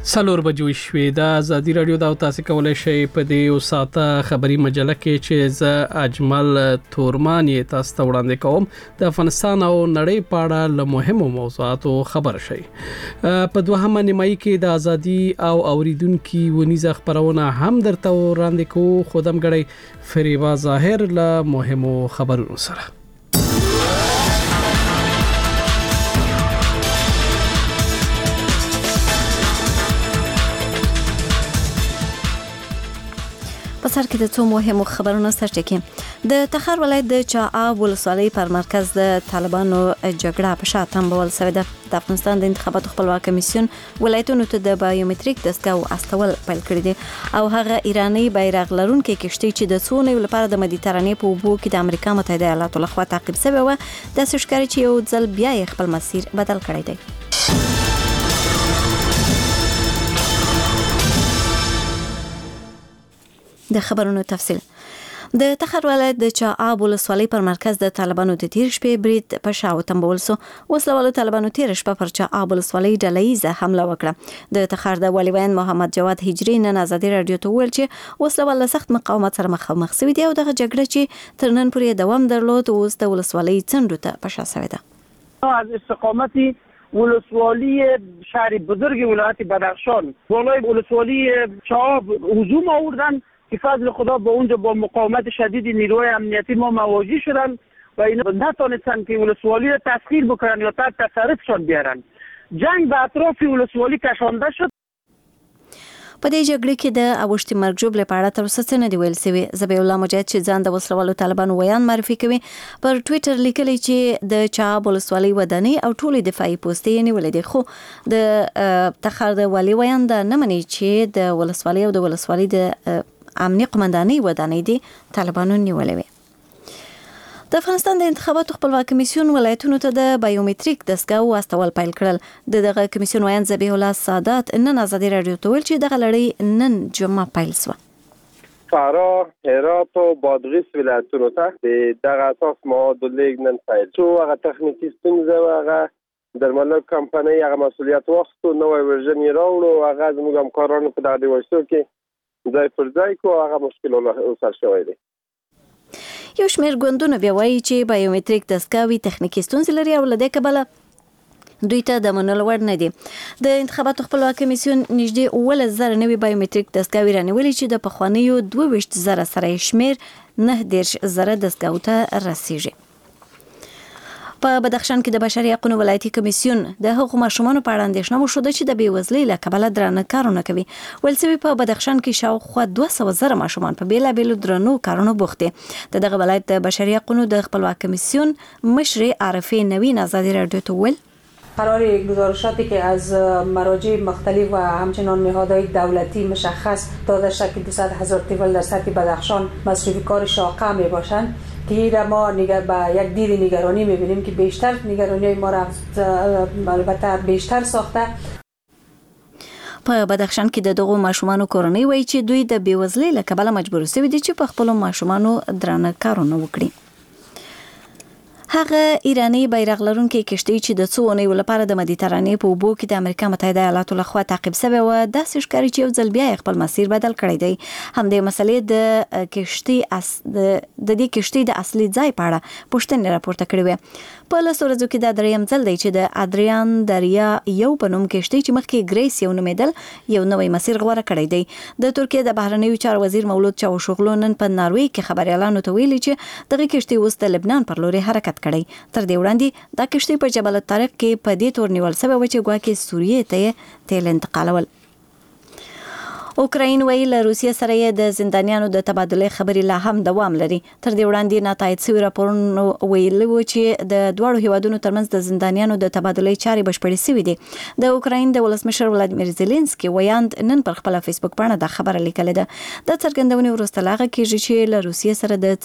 څلور بجې شوې. د ازادي رادیو دا تاسو کولای شئ په دې او ساته خبري مجله کې چې ز اجمل تورمان یې تاسو ته وړاندې کوم د افغانستان او نړۍ په اړه له مهمو موضوعاتو خبر شئ. په دوهمه نیمایي کې د ازادي او اوریدونکو ونیزه خبرونه هم درته وړاندې کوو. خودم غړي فریبا ظاهر له مهمو خبرونو سره. په سر کې د څو مهمو خبرونو سرچینه د تخار ولایت د چااب ولسوالۍ پر مرکز د طالبانو جګړه په شا تنبول شوې ده. د افغانستان د انتخاباتو خپلواک کمیسیون ولایتونو ته د بایومټریک دستګاو استول پیل کړی دی او هغه ایرانی بیرغ لرونکي کشتۍ چې د څو لپاره د مدیترانې په اوبو کې د امریکا متحده ایالاتو لخوا تعقیب شوی و د سشکاري چې یو ځل بیا خپل مسیر بدل کړی دی. د خبرونو تفصیل. د تخار ولایت د چااب ولسوالۍ پر مرکز د طالبانو د تیر شپې برید په شا وتنبول سو. وسلوالو طالبانو تیر شپه پر چااب ولسوالۍ ډلهیزه حمله وکړه. د تخار د والیوان محمد جواد هجری نن ازادي رادیو ته ویل چې وسلوال سخت مقاومت سره مخ شوی دی او دغه جګړه چې تر نن پورې دوام درلود اوس د ولسوالۍ څنډو ته په شا شوی ده. از استقامتی ولسوالی شهر بزرگ ولایت بدخشان بالای ولسوالی چااب هجوم آوردن که فضل خدا با اونجا با مقاومت شدید نیروهای امنیتی ما مواجه شدن و اینا نتونستن که ولسوالی را تسخیر بکنن یا تحت تصرفشان بیارن. جنگ به اطراف ولسوالی کشانده شد. په دې جګړه کې د اوښتي مرګ جوړ په اړه تر اوسه څه نه دی ویل شوی. ذبیح الله مجاهد چې ځان د وسلوالو طالبانو ویان معرفي کوي پر ټوئیټر لیکلی چې د چااب ولسوالۍ ودانۍ او ټولې دفاعي پوستې نیولې دي، خو د تخار د والي ویان دا نه مني چې د ولسوالۍ او د ولسوالۍ د امنی قمانداني ودانۍ دي طالبانو نیولې وي. د افغانستان د انتخاباتو خپلواک کمیسیون ولایتونو ته د بایومټریک دستګاو استول پیل کړل. دغه کمیسیون ویان ذبیح الله سادات نن ازادي رادیو ته ویل چې دغه لړۍ نن جمعه پیل شوه. فراه، هرات و بادغیس ولایتونو ته دغه اساس معادل لیگ نن پیل شو. هغه تخنیکی ستونزه و هغه درملو کمپنۍ هغه مسئولیت واخیستو، نوی ورژن یې راوړو، هغه زموږ همکارانو په دغه دیوایسو کې ځای پر ځای کو هغه مشکل وسر شوی دی. یو شمېر ګوندونه بیا وایي چې بایومټریک دستګاوې تخنیکي ستونزې لري او له دې کبله دوی ته د منلو وړ نه دي. د انتخاباتو خپلواک کمیسیون نږدې 11,000 نوي بایومټریک دستګاوې رانیولې چې د پخوانیو 22,000 سره شمېر 19,000 دستګاو ته رسیږي. په بدخشان کې د بشري حقوقو ولایتي کمیسیون د حقوقو ماشومانو په اړه اندېښنه وښوده چې د بېوزلۍ له کبله درانه کارونه کوي. ویل شوي په بدخشان کې شاوخوا 200,000 ماشومان په بېلابېلو درنو کارونو بوخت دي. د دغه ولایت د بشري حقوقو د خپلواک کمیسیون مشر عارفه نوین ازادي رادیو ته ویل قرار گزارشاتی که از مراجع مختلف و همچنان نهادهای دولتی مشخص داده شد که 200,000 طفل در سطح بدخشان مصرف کار شاقه می باشند که را ما با یک دید نگرانی می‌بینیم که بیشتر نگرانی ما را البته بیشتر ساخته. په بدخشان کې د دغو ماشومانو کورنۍ وایي چې دوی د بېوزلۍ له کبله مجبور شوي دي چې په خپلو ماشومانو درانه کارونه وکړي. هغه ایرانی بیرغ لرونکي کشتۍ چې د څو اونیو لپاره د مدیترانې په اوبو کې د امریکا متحده ایالاتو لخوا تعقیب شوی و داسې ښکاري چې یو ځل بیا خپل مسیر بدل کړی دی. همدې مسلې د دې کشتۍ د اصلي ځای په اړه پوښتنې راپورته کړې وې. په لسو ورځو کې دا دریم ځل دی چې د ادریان دریا یو په نوم کشتۍ چې مخکې ګریس یو نومېدل یو نوی مسیر غوره کړی دی. د ترکیې د بهرنیو چارو وزیر مولود چاوشوغلو نن په ناروې کې خبريالانو ته ویلي چې دغه کشتۍ اوس د لبنان پر لوري حرکت کړی. تر دې وړاندې دا کشتۍ په جبل الطارق کې په دې تور نیول شوی و چې ګواکې سوریې ته تیل انتقالول. اوکراین ویل روسیه سره د زندانیانو د تبادله خبري لا هم دوام لري. تر دې وړاندې ناتایید شوی راپورونه ویلي و چې د دوړو هیوادونو ترمنځ د زندانیانو د تبادله چاري بشپړې شوې دي. د اوکراین د ولسمشر ولادیمیر زيلنسکي ویاند نن پر خپل فیسبوک باندې د خبره لیکل ده. د څرګندونې وروسته لاغه کېږي چې له روسیې سره د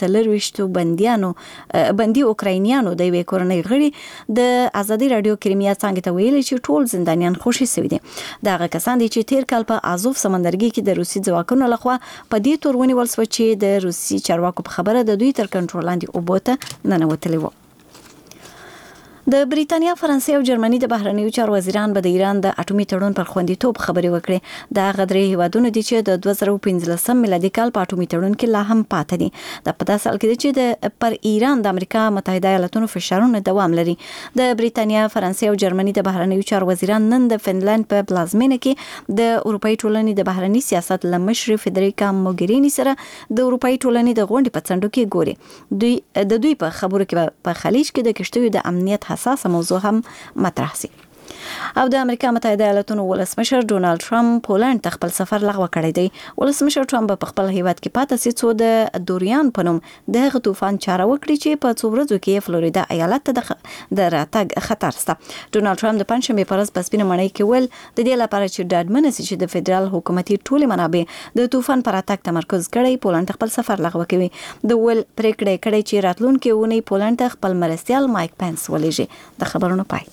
24 بندي اوکراینیانو د یوې کورنۍ غړي د ازادي رادیو کریمیا څنګه ته ویلي چې ټول زندانیان خوشي شوي دي. دغه کسان دي چې تیر کال په ازوف سمندرګي کې د روسي ځواکونو لخوا په دې تور ونیول شو چې د روسي چارواکو په خبره د دوی تر کنټرول لاندې اوبو ته ننوتلي وو. د بریتانیا، فرانسې او جرمني د بهرنیو چارو وزیران به د ایران د اټومي تړون پر خوندیتوب خبرې وکړي. دا غدري هیوادونه دي چې د 2015 میلادي کال په اټومي تړون کې لا هم پاتې دي. د په داسې حال کې چې د پر ایران د امریکا متحده ایالاتونو فشارونه دوام لري. د بریتانیا، فرانسې او جرمني د بهرنیو چارو وزیران نن د فنلند په پلازمینه کې د اروپאי ټولنې د بهرني سیاست لمشر فدریکا موګرینی سره د اروپאי ټولنې د غونډې په څنډو کې ګوري. دوی په خبرو کې په خلیج کې د کشتیو د امنیت حساسه موضوع هم مطرح شي. او د امریکا متحده ایالاتونو ولسمشر ډونالد ټرمپ پولند ته خپل سفر لغوه کړی دی. ولسمشر ټرمپ په خپل هیواد کې پاتې سي څو د دوریان په نوم د طوفان چاره وکړي چې په څو ورځو کې فلوریدا ایالت ته د راتګ خطر شته. ډونالد ټرمپ د پنځمې په ورځ په سپینه ماڼۍ کې ول د دې لپاره چې ډاډمن شي چې د فدرال حکومتي ټولې منابع د طوفان پر راتګ تمرکز کړي، پولند خپل سفر لغوه کوي. د ول پریکړه کړي چې راتلونکي ونی پولند ته خپل مرستيال مایک پنس ولېږي. د خبرونو پای.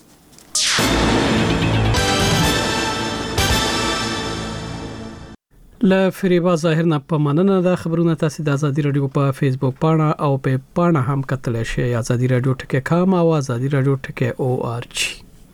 له فریبا ظاهر نه په مننه د خبرونه تاسو د ازادي رادیو په فیسبوک پاڼه او په پاڼه هم کتلی شئ. ازادي رادیو ټکی کام او ازادي رادیو ټکی ORG.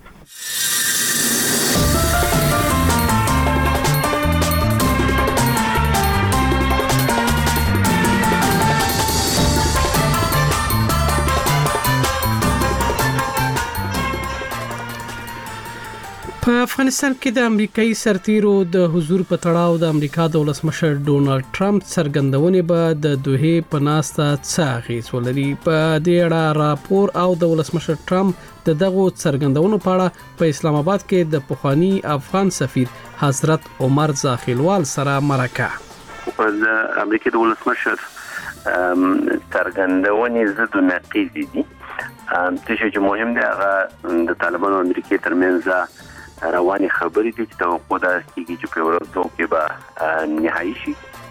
په افغانستان کې د امریکایي سرتیرو د حضور په تړاو د امریکا د ولسمشر ډونالد ټرمپ څرګندونې به د دوحې په ناسته څه اغیز ولري. په دې اړه راپور او د ولسمشر ټرمپ د دغو څرګندونو په اړه په اسلام آباد کې د پخوانی افغان سفیر حضرت عمر زاخیلوال سره مرکه. د امریکا د ولسمشر څرګندونې ضد نقیض دي. چې مهم دی هغه د طالبانو او امریکا ترمنځ رواني خبرې دي چې توقع ده چې په ورځو کې به نهایی شي.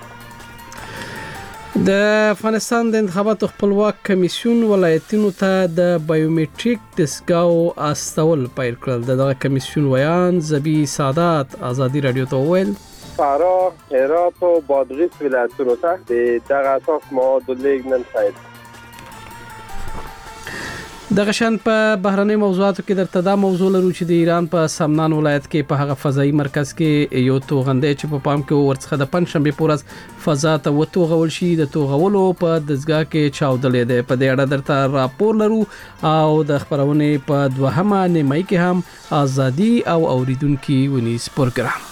د افغانستان د انتخاباتو خپلواک کمیسیون ولایتونو ته د بایومټریک دستګاو استول پیل کړل. دغه کمیسیون ویان زبی سادات ازادي رادیو ته وویل فراه، هرات او بادغیس ولایتونو ته د دغه اساس مواد لیږد نن پیل. دغه شان په بهرنۍ موضوعاتو کې درته دا موضوع لرو چې د ایران په سمنان ولایت کې په هغه فضایي مرکز کې یو توغندی چې په پام کې ورڅخه د پنځشنبه په ورځ فضا ته وتوغول شي د توغولو په دزګاه کې چاودلې ده. په دې اړه درته راپور لرو او د خبرونې په دوهمه نیمه کې هم ازادي او اوریدونکو ونیس پروګرام.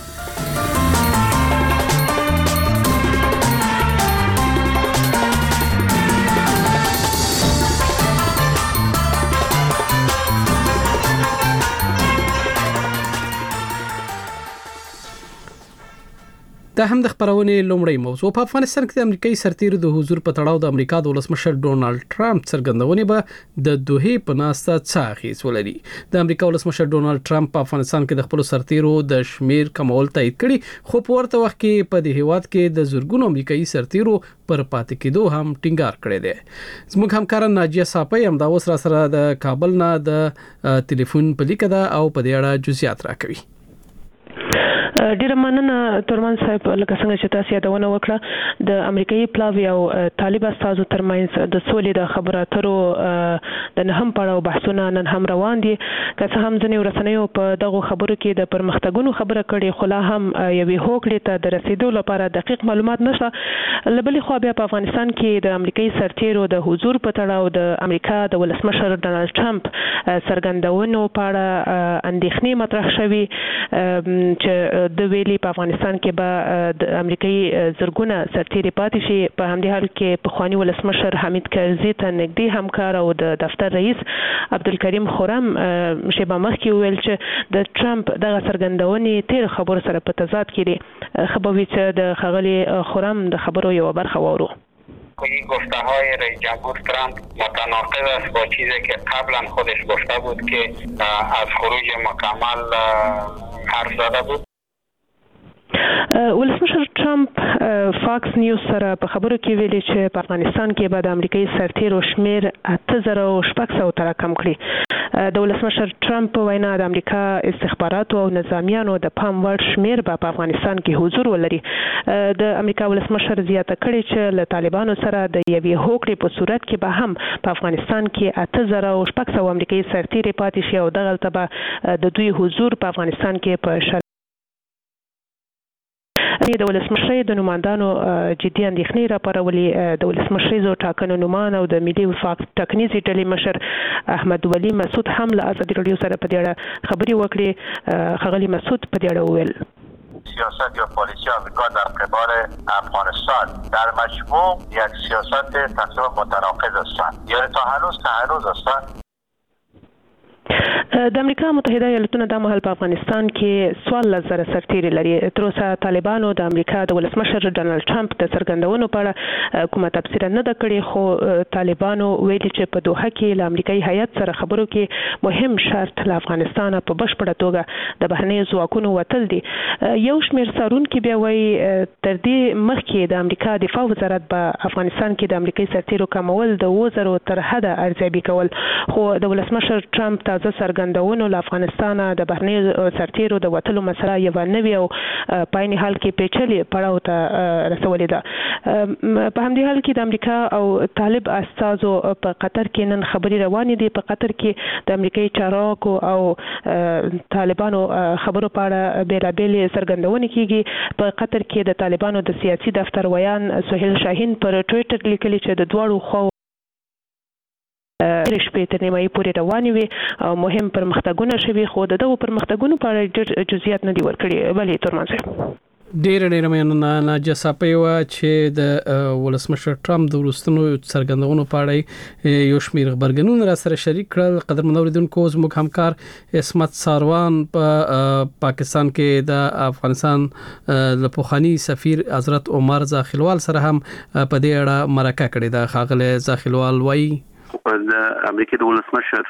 دا هم د خبرونې لومړی موضوع. په افغانستان کې د امریکایي سرتیرو د حضور په تړاو د امریکا د ولسمشر ډونالد ټرمپ څرګندونې به د دوحې په ناسته څه اغیز ولري. د امریکا ولسمشر ډونالد ټرمپ په افغانستان کې د خپل سرتیرو د شمیر کمول تایید کړي، خو په ورته وخت کې په دې هیواد کې د زورګونو امریکایي سرتیرو پر پاتې کېدو هم ټینګار کړی دی. زموږ همکار ناجیه صافی هم دا اوس را سره د کابل نه د ټلیفون په لیکه ده او په دې اړه جزئیات راکوي. ډیره مننه تورمان صاحب، لکه څنګه چې تاسو یادونه وکړه د امریکایي پلاوی او طالب استازو ترمنځ د سولې د خبرو اترو د نهم پړاو بحثونه نن هم روان دي. که څه هم ځینې رسنیو په دغه خبرو کې د پرمختګونو خبره کړې، خو لا هم یوې هوکړې ته د رسیدو لپاره دقیق معلومات نشته. له بلې خوا بیا په افغانستان کې د امریکایي سرتیرو د حضور په تړاو د امریکا د ولسمشر ډونالد ټرمپ څرګندونو په اړه اندېښنې مطرح شوي چې د ویلي په افغانستان کې به د امریکایي زرګونه سرتیري پاتې شي. په همدې حال کې پخوانی ولسمشر حمید کرزي ته نږدې همکار او د دفتر رئیس عبدالکریم خرم شیبه مخکې وویل چې د ټرمپ دغه څرګندونې تیر خبرو سره په تضاد کې دي. خبروي چې د ښاغلي خرم د خبرو یو برخه واورو. این گفته های رئیس جمهور ترامپ متناقض است با چیزی که قبلا خودش گفته بود که از خروج مکمل حرف زده بود. ولسمشر ټرمپ فاکس نیوز سره په خبرو کې ویلي چې په افغانستان کې به د امریکایي سرتیرو شمیر 8600 تر کم کړي. د ولسمشر ټرمپ په وینا د امریکا استخباراتو او نظامیانو د پام وړ شمیر به په افغانستان کې حضور ولري. د امریکا ولسمشر زیاته کړي چې له طالبانو سره د یوې هوکړې په صورت کې به هم په افغانستان کې 8600 امریکایي سرتیري پاتې شي او دغلته به د دوی حضور په افغانستان کې په د ولسمشر د نمائندانو جدي اندېښنې راپارولې. د ولسمشر ټاکنو نومان او د ملي وفاق ټاکنیزې ډلې مشر احمد ولي مسعود هم له ازادي راډیو سره په دې اړه خبرې وکړې. ښاغلي مسعود په دې اړه وویل سیاست یا پالیسی آمریکا در قبال افغانستان در مجموع یک سیاست تقریبا متناقض هستند، یعنی تا هنوز هستند. د امریکا متحده ایالاتونه د مهال په افغانستان کې 14,000 سرتیري لري. تر اوسه طالبانو د امریکا د ولسمشر ډانلډ ټرمپ د څرګندونو په اړه کومه تبصره نه ده کړې، خو طالبانو ویلي چې په دوحه کې له امریکایي هیات سره خبرو کې مهم شرط له افغانستان په بشپړه توګه د بهرنیو ځواکونو وتل دي. یو شمېر څارونکي بیا وایي تر دې مخکې د امریکا دفاع وزارت په افغانستان کې د امریکایي سرتیرو کمول د 2000 تر حده ارزیابي کول، خو د ولسمشر ټرمپ تازه څرګندونو له افغانستان د بهرنیو سرتیرو د وتلو مسله یو نوې او په عین حال کې پیچلې پړاو ته رسولې ده. په همدې حال کې د امریکا او طالب استازو په قطر کې نن خبرې روانې دي. په قطر کې د امریکایي چارواکو او طالبانو خبرو په اړه بیلابېلې څرګندونې کیږي. په قطر کې د طالبانو د سیاسي دفتر ویان سهیل شاهین پر ټویټر لیکلي چې د دواړو خواو شپې تر نیمایي پورې روانې وي او مهم پرمختګونه شوي، خو د دغو پرمختګونو په اړه ډېر جزئیات نه دي ورکړي. ولې تورمان صاحب ډېر مننه. ناجسه پیوه چې د ولسمشر ټرمپ د وروستنو څرګندونو په اړه یو شمېر خبرګونونه را سره شریک کړل. قدرمن اوریدونکو زموږ همکار اسمت ساروان په پاکستان کې د افغانستان له پخوانی سفیر حضرت عمر زاخیلوال سره هم په دې اړه مرکه کړې ده. ښاغلی زاخیلوال وایي د امریکا د ولسمشر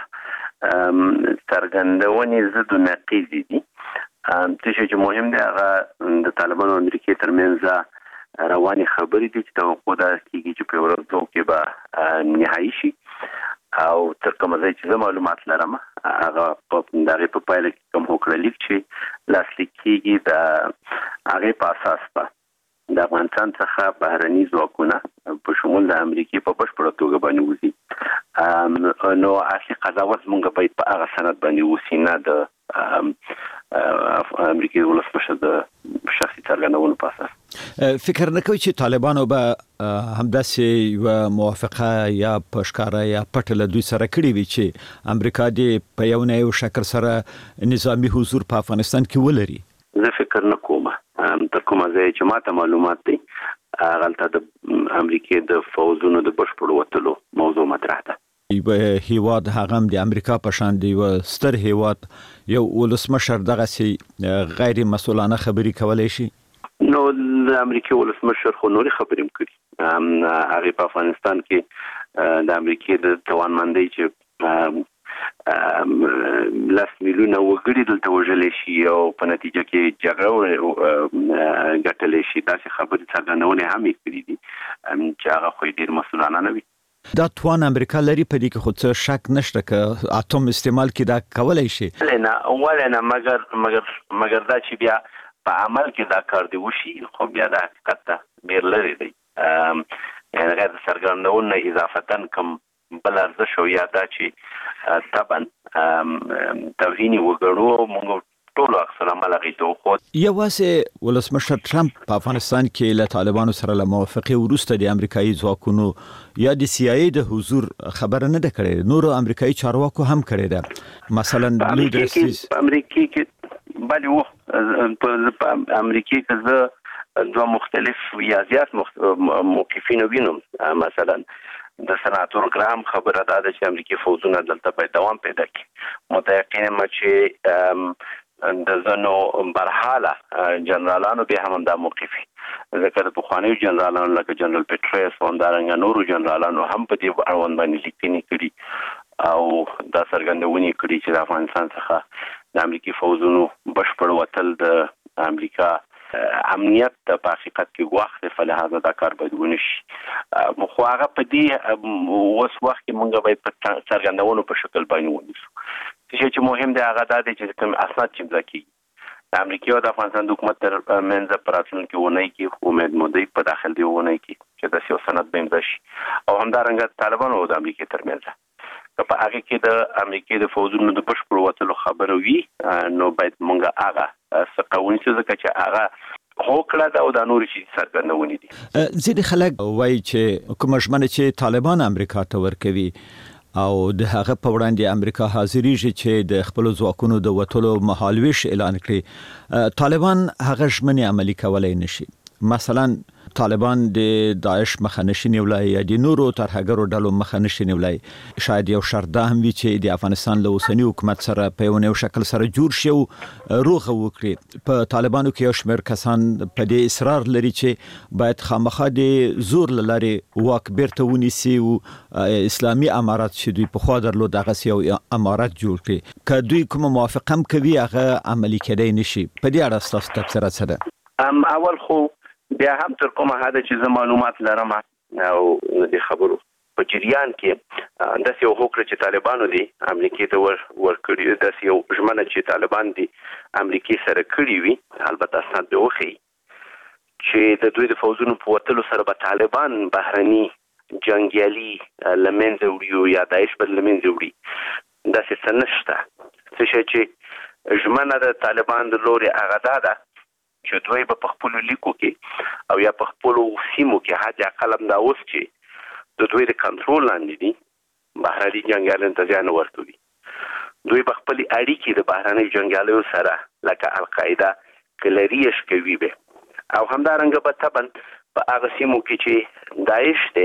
څرګندونې ضد نقیض دي. چې مهم دی هغه د طالبانو او امریکا ترمنځ رواني خبرې دي چې توقع ده چې په ورځو کې به نهایي شي او تر کومه ځای چې معلومات لرم هغه په دغه په پایله کې کوم هوکړه لیک چې لاسلیک کیږي د هغه په اساس به د افغانستان څخه بهرني ځواکونه په شمول د امریکا په بشپړه توګه باندې وځي. نو اصلي قضاوت مونږ باید په هغه سند باندې وسی، نه د امریکایي ولسمشر د شخصي څرګندونو په اساس. فکر نه کوي چې طالبانو به همداسې یو موافقه یا پښکاره یا پټ له دوی سره کړې وي چې امریکا دې په یو نه یو شکل سره نظامی حضور په افغانستان کې ولري؟ زه فکر نه کوم. تر کومه ځای چې ماته معلومات دي هغلته د امریکا د فوزونو د بشپړ وتلو موضوع مطرح ده. هیواد هغه هم د امریکا په شان دی یو ستر هیواد، یو ولسمشر دغه سي غیر مسؤلانه خبري کولای شي؟ نو د امریکا ولسمشر خو نوري خبرې کوي. هغه په افغانستان کې د امریکا د توانمندۍ چې 10 میلیونه وګړي دلته وژل شي او په نتیجه کې جګړه ګټل شي، داسې خبرې څرګندونې هم کړې دي چې هغه خو ډېر مسؤلانه نه وي. دا توان امریکا لري په دې کې خو څه شک نشته چې اتم استعمال کې دا کولای شي. نه ولنه مګر دا چې بیا په عمل کې دا کار دی وشي خو بیا د حقیقت ته ډېر لري دی. یعنی غیر څرګندونه اضافتن کوم بل ارزښت او یا دا چې طبعا توهین وګړو موږ ټول اکثر عمل غیتو خو یوازې ولسمشر ټرمپ په افغانستان کې له طالبانو سره له موافقه وروسته د امریکایي ځواکونو یا د سی آی د حضور خبره نه ده کړې، نورو امریکایي چارواکو هم کړې ده. مثلا لیدرسیز امریکا کې بل و په امریکا کې زه دوه مختلف یا زیات موقفین وینم. مثلا د سناتور ګرام خبره ده چې امریکای فوزونه دلته باید دوام پیدا کړي. متيقن یم چې د زنو برحاله جنرالانو به هم دا موقفي ذکر په خوانیو جنرالانو لکه جنرال پټریس او دارنګ نورو جنرالانو هم په دې اړوند باندې لیکنې کړي او دا څرګندونې کړي چې د افغانستان څخه د امریکای فوزونو بشپړ وتل د امریکا امنیت په حقیقت کې وخت په لحاظ دا کار باید ونشي. خو هغه په دې اوس وخت کې موږ باید په څرګندونو په شکل باندې ونیسو. چې مهم دی هغه دا دی چې کوم اسناد چې ځکه د امریکا او د افغانستان د حکومت تر منځ پراتلون کې ونی کې امید مودي په داخل دی ونی کې چې د سیاست سند بیم دشي او همدارنګه طالبان او د امریکا ترمنځ په هغه کې د امریکا د فوجونو د بشپړ وټلو خبره وي نو باید مونږه هغه څه چې هغه هوکړه دا او د نور شي څرګندونې دي. ځینې خلک وایي چې کوم ژمنه چې طالبان امریکا ته ورکوي او د هغه په وړاندې امریکا حاضرېږي چې د خپل ځواکونو د وټلو مهالويش اعلان کړي، طالبان هغه ژمنې عملي کولای نشي. مثلا طالبان د داعش مخه نشي نیولای یا د نورو ترهګرو ډلو مخه نشي نیولای. شاید یو شرط دا هم وي چې د افغانستان له اوسنی حکومت سره په یو شکل سره جوړ شي او روغه وکړي. په طالبانو کې یو شمېر کسان په دې اصرار لري چې باید خامخا د زور لارې واک بیرته ونیسي او اسلامي امارات چې دوی په خوا درلود هغه یو امارات جوړ کړي. که دوی کوم موافقه هم کوي هغه عملي کېدای نشي. په دې اړه ستاسو تبصره څه ده؟ اول خو بیا هم تر کومه حد چې زه معلومات لرم او د خبرو په جریان کې د یو هوکړه چې طالبانو دي امریکای ته ورکړي د یو ژمنه چې طالبان دي امریکای سره کړی وي، البته اسناد به وخی چې د دوی د فوجونو په وټلو سره به طالبان بهرني جنگیالي لمنځه وړي یا داعش بل لمنځه وړي. دا څه نشته. څه چې ژمنه د طالبان د لوري هغه ده چې دوی په خپل لیکو کې او یا په خپل سیمو کې حاجه قلم دا اوس چې د دوی د کنټرول لاندې دي بهرني جنگیالو انتظار نه ورتوي. دوی په خپل اړیکې د بهرني جنگیالو سره لکه القاعده کلریش کوي به او همدارنګه په تبن په هغه سیمو کې چې داعش دی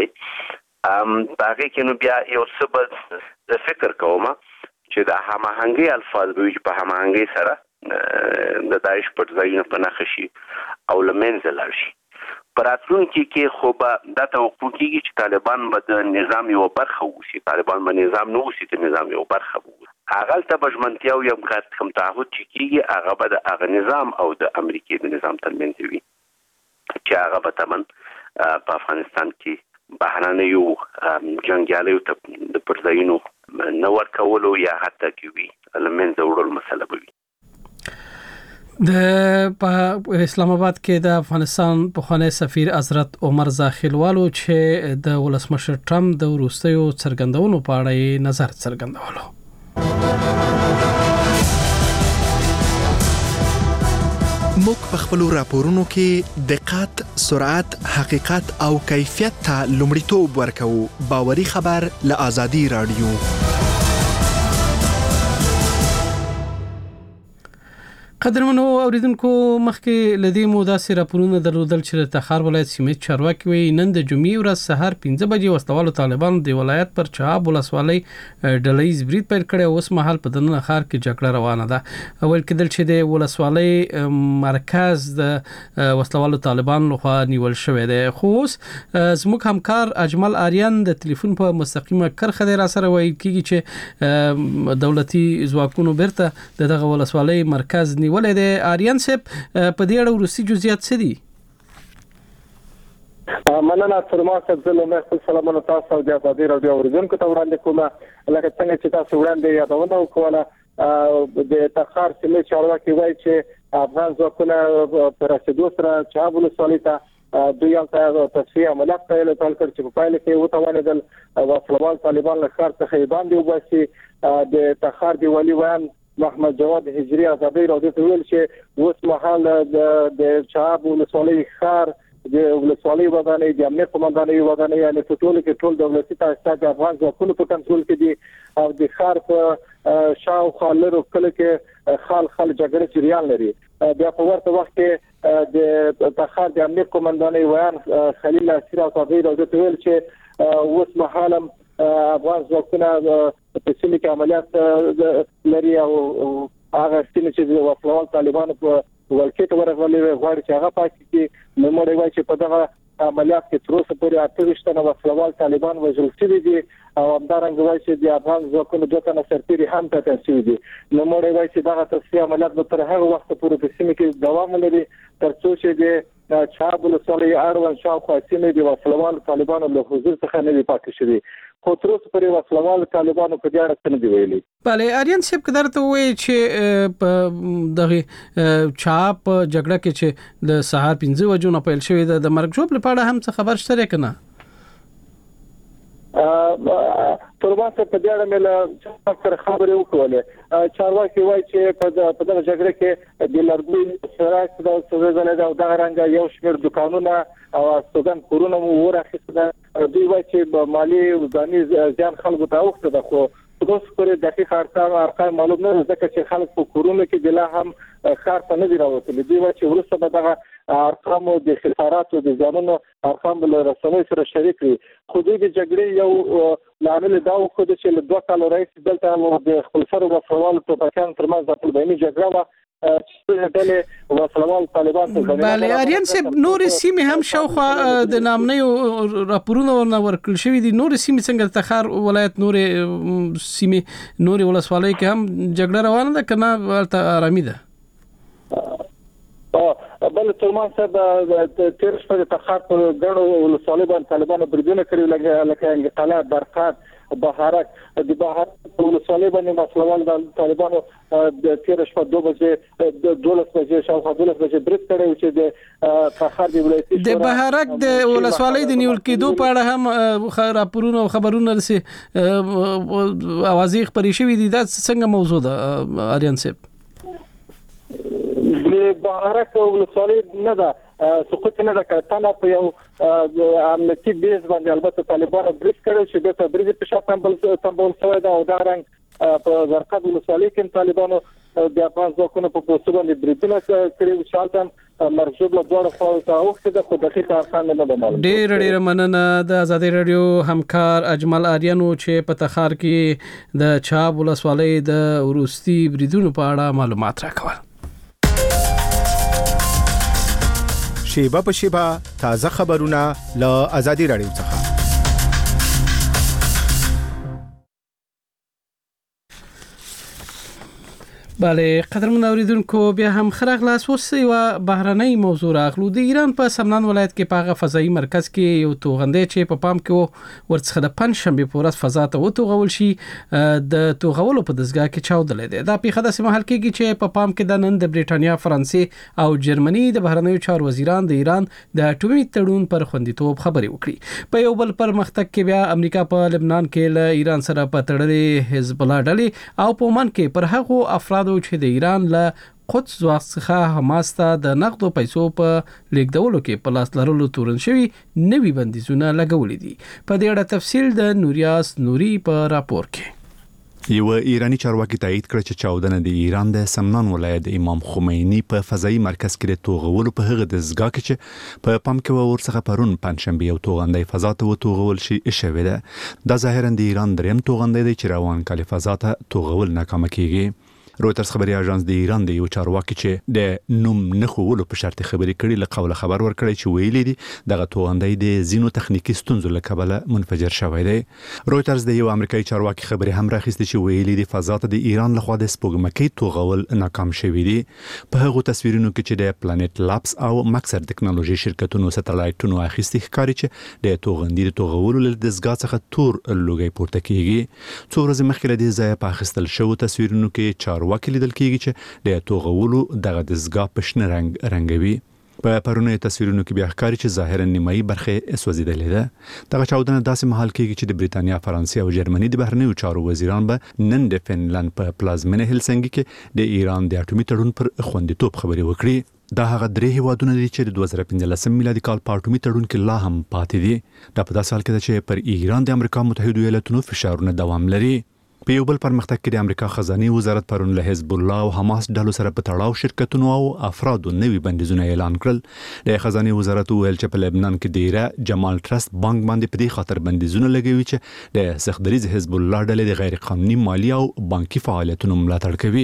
هغه کې نو بیا یو څه د فکر کوم چې د هماهنګي الفاظ به په هماهنګي سره د داعش پر ځایونه پناه شي او لمنځه لاړ شي. پراتلونکي کې خو به دا توقع کیږي چې طالبان به د نظام یو برخه وسی. طالبان به نظام نه وسی، د نظام یو برخه وي. هغه ته بجمنتیا او یو کوم تعهد چې کیږي هغه به د هغه نظام او د امریکای د نظام ترمنځ وي چې هغه به تمن په افغانستان کې بهرانه یو جنگیالو ته د پرځایونو نه ورکولو یا حتی کوي لمنځه وړل مسله وي. په اسلام آباد کې د افغانستان پخوانی سفیر حضرت عمر زاخیلوالو چې د ولسمشر ټرمپ د وروستیو څرګندونو په اړه نظر څرګندولو. موږ په خپل راپورونو کې دقت، سرعت، حقیقت او کیفیت ته لومړیتوب ورکوو. باوري خبر له آزادي رادیو. قدرمنو اوریدونکو مخکې لدی مو داسې راپورونه درلودل چې د تخار ولایت سیمه چارواکي وي نن د جمعې ورځ سحر 5 بجې وسلوالو طالبانو د ولایت پر چاب ولسوالۍ ډلهیز برید پیل کړی. اوس مهال په دننه ښار کې جګړه روانه ده. اول کېدل چې د ولسوالۍ مرکز د وسلوالو طالبانو لخوا نیول شوی دی. خو اوس زموږ همکار اجمل آریان د ټلیفون په مستقیمه کرخه دی را سره وایي کیږي چې دولتي ځواکونو بیرته دغه ولسوالۍ مرکز ولې د آریان صاحب په دې اړه ورسي جزئیات څه دي؟ مننه فرمان صاحب، زه له خپل سلامونه تاسو د آزادي رادیو اوریدونکو ته وړاندې کوم. لکه څنګه چې تاسو وړاندې یادونه وکړه د تخار سیمه چارواکي وایي چې افغان ځواکونه پر رسیدو سره چاب ولسوالۍ ته دوی یو تصفیه عملیات پیل کړ چې په پایله کې وتوانېدل وسلوال طالبان له ښار څخه باندې وباسي. د تخار دی ولی وان محمد جواد هجری آزادي رادیو ته ویل چې اوس مهال د چاب ولسوالۍ ښار د ولسوالۍ ودانۍ د امنیت قومندانۍ ودانۍ یعنې په ټول کې ټول دولتي تاسیسات د افغان ځواکونو په کنټرول کې دي او د ښار په شاوخوا لرو کله کې خال جګړه جریان لري. بیا په ورته وخت کې د تخار د امنیت قومندانۍ ویان خلیل اسیر آزادي رادیو ته ویل چې اوس مهال افغان ځواکونه په سیمه کې عملیات لري او هغه سیمه چې د وسلوال طالبانو په ولکې ته ورغلي غواړي چې هغه پاتې کې نو موږ وایو چې په دغه عملیات کې تر اوسه پورې 28 تنه وسلوال طالبان وژل شوي دي او همدارنګه وایي چې د افغان ځواکونو 2 تنه سرتیري هم ټپیان شوي دي. نو موږ وایي چې دغه تصفیه عملیات به تر هغه وخت پورې په سیمه کې دوام ولري تر څو چې د چاب ولسوالۍ اړوند شاوخوا سیمې د وسلوال طالبانو له حضور څخه نه وي پاتې شوي. خو تر اوسه پورې وسلوال طالبانو په دې اړه څه نه دي ویلي. بله آریان صاحب که درته ووایي چې په دغه چاپ جګړه کې چې د سهار 5 بجو نه پیل شوې ده د مرګ ژوبل په اړه هم څه خبر شته که نه؟ ترماسه په دې اړه مې سره خبرې وکولې. چارواکي وایي چې په دغه جګړه کې د لرګي سراج د سوزېدل او دغه رنګ یو شمېر دکانونه او استوګن کورونه مو ورخصه ده. دوی وایي چې مالی ځاني ځان خلکو ته وخت ده خو اوس پرې دقیق ارقام معلوم نه ځکه چې خلک په کورونو کې د لا هم خار په نه دی راوتلی. دوی وایي چې ورسته به دغه ارقام د خساراتو د ځانونو ارقام له رسنۍ سره شریک کړي. خو دوی د جګړې یو لامل دا و چې له 2 کال راهیسې دلته د خپل سره وسلوال توپکیان ترمنځ د خپلبیني جګړه وه چې وسلوال طالبان ته بله آریان صاحب نورې سیمې هم شاوخوا د نامنیو راپورونو ورنه ورکړل شوي دي. نورې سیمې څنګه د تخار ولایت نورې سیمې نورې ولسوالۍ کې هم جګړه روانه ده که نه هلته آرامي ده؟ بل ترمان صاحب تیر شپه د تخار په ګڼو ولسوالۍ باندې طالبانو بریدونه کړي لکه انګطاله برقات بهارک د بهارک په ولسوالۍ باندې مسلوال د طالبانو د تیر شپه 2 بجې 12 بجې شاوخوا 12 بجې برید کړی چې د تخار د ولایتي د بهارک د ولسوالۍ د نیول کېدو په اړه هم راپورونه او خبرونه رسي اوازې خپرې شوې دي. دا څنګه موضوع ده آریان صاحب؟ د بهارک ولسوالۍ نه ده سقوط نه ده کړه په یو امنیتي بیس باندې البته طالبانو برید کړی چې د برید په شاته تنبول شوی ده او دا رنګ په زرقد ولسوالۍ کې طالبانو د افغان ځواکونو په پوسټ باندې بریدونه کړي چې حالت مرجوب له دوه خواو ته اوښتې ده خو دقیق ارقام نه ده معلوم. ډېر مننه د ازادي رادیو همکار اجمل آریانو چې په تخار کې د چاب ولسوالۍ د وروستي بریدونو په اړه معلومات راکول. شیبه په شیبه تازه خبرونه له ازادي رادیو څخه. بله قدرمن اوریدونکو بیا هم خراغلاس وسې و بهرنۍ موضوع راغلو. د ایران په سمنان ولایت کې په هغه فضایي مرکز کې یو توغندی چې په پام کې ورڅخه د پنځشنبه په ورځ فضا ته وتوغول شي د توغولو په دستګاه کې چاودلې ده. دا پیښه د سیمه حل کېږي چې په پام کې د نن د بریټانیا، فرانسې او جرمني د بهرنیو چارو وزیران د ایران د اټومي تړون پر خوندیتوب خبرې وکړي. په یو بل پرمختګ کې بیا امریکا په لبنان کې له ایران سره په تړلې حزب الله ډلې او په من کې پر هغو افراد چې د ایران له قدس ځواک څخه حماس ته د نقدو پیسو په لیږدولو کې په لاس لرلو تورن شوي نوي بندیزونه لګولې دي. په دې اړه تفصیل د نوریاس نوري په راپور کې. یو ایرانی چارواکي تایید کړ چې چاودنه د ایران د سمنان ولایت د امام خمینی په فضایي مرکز کې د توغولو په هغه دستګاه کې چې په پام کې ورڅخه پرون پنځشنبه یو توغندی فضا ته وتوغول شي شوې ده. دا ظاهرا د ایران دریم توغندی دی چې روان کال فضا ته توغول ناکام کیږي. رويټرز خبري اژانس د ایران د یو چارواکي چې د نوم نه خوولو په شرط خبري کړي له قوله خبر ورکړي چې ویلي دي دغه توغندی د زینو تخنیکی ستونزو له کبله منفجر شوی دی. رويټرز د یو امریکایي چارواکي خبري هم راخیستي چې ویلي دي فضا ته د ایران لخوا د سپوږمکۍ توغول ناکام شوی دی. په هغه تصویرونو کې چې د پلانټ لابس او ماکسر ټکنالوژي شرکتونو سټلایټونو اخیستي ښکاري چې د توغندي د توغولو له دستګاه څخه تور لوګي پورته کیږي. څو ورځې مخکې له دې ځای په اخیستل شو تصویرونو کې چارواکي لیدل کیږي چې د توغولو دغه دستګاه په شنه رنګ رنګوي. په پرونی تصویرونو کې بیا ښکاري چې ظاهرا نیمایي برخه اسوځیدلې ده. دغه چاودنه داسې مهال کېږي چې د بریتانیا، فرانسې او جرمني د بهرنیو چارو وزیران به نن د فنلند په پلازمینه هلسنګي کې د ایران د اټومي تړون پر خوندیتوب خبرې وکړي. دا هغه درې هیوادونه دي چې د 2015 میلادي کال په اټومي تړون کې لا هم پاتې دي. دا په داسې حال کې ده چې پر ایران د امریکا متحده ایالاتونو فشارونه دوام لري. په یو بل پرمختګ کې د امریکا خزانه وزارت پرون له حزب الله او حماس ډلو سره په تړاو شرکتونو او افرادو نوي بندیزونه اعلان کړل. د خزانه وزارت ویل چې په لبنان کې ډیره جمال ټرست بانک باندې په دې خاطر بندیزونه لګوي چې د سختدریز حزب الله ډلې د غیر قانوني مالی او بانکي فعالیتونو ملاتړ کوي.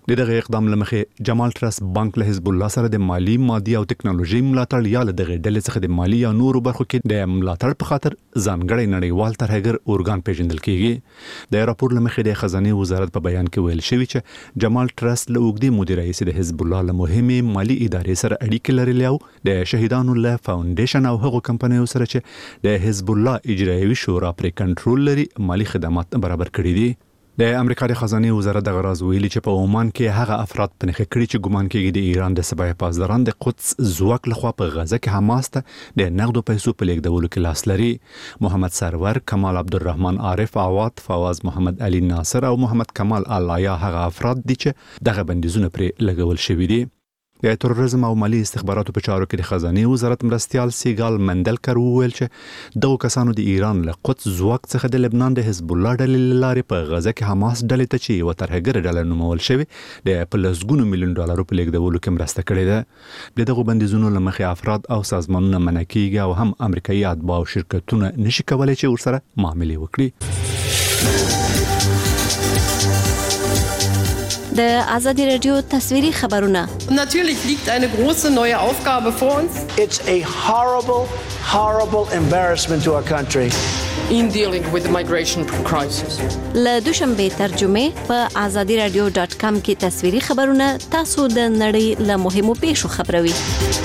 دغه اقدام لمخې جمال ټرست بانک له حزب الله سره د مالی مادي او ټکنالوژي ملاتړ یا دغه ډلې څخه د مالی یا نورو برخو کې د ملاتړ په خاطر ځانګړی نړیوال ترهګر اورګان پیژندل کیږي. د راپور لمخې د خزانه وزارت په بیان کې ویل شوی چې جمال ټرست له اوږدې مودې راهیسې د حزب الله له مهمه مالی ادارې سره اړیکې لرلې او د شهیدانو له فاونډیشن او هغو کمپنیو سره چې د حزب الله اجرایوي شورا پر کنټرول لري مالی خدمات برابر کړي دي. د امریکا د خزانه وزارت د غراز ویلي چې په عمان کې هغه افراد په نخښه کړي چې ګمان کېږي د ایران د سبای پاسداران د قدس ځواک لخوا په غزه کې حماس ته د نقدو پیسو په لیږدولو کې لاس لري. محمد سرور، کمال عبدالرحمن عارف عواد، فواز محمد علي ناصر او محمد کمال الایا هغه افراد دي چې دغه بندیزونه پر لګول شوي دي. د تروریزم او مالی استخباراتو په چارو کې د خزانه وزارت مرستيال سیګال مندلکر وویل چې دغه کسانو د ایران له قدس ځواک څخه د لبنان د حزب الله ډلې لارې په غزه کې حماس ډلې ته چې یو ترهګر ډله نومول شوی د $1 ملیون په لیږدولو کې مرسته کړې ده. دغه بندیزونو لمخې افراد او سازمانونه منع کیږي او هم امریکایي اتباع او شرکتونه نشي کولای چې ورسره معاملې وکړي. د ازادي رادیو تصویري خبرونه. Natürlich liegt eine große neue Aufgabe vor uns. It's a horrible embarrassment to our country. In dealing with the migration crisis. له دوشنبه ترجمه په azadiradio.com کې تصویري خبرونه تاسو د نړۍ له مهمو پیښو خبروي.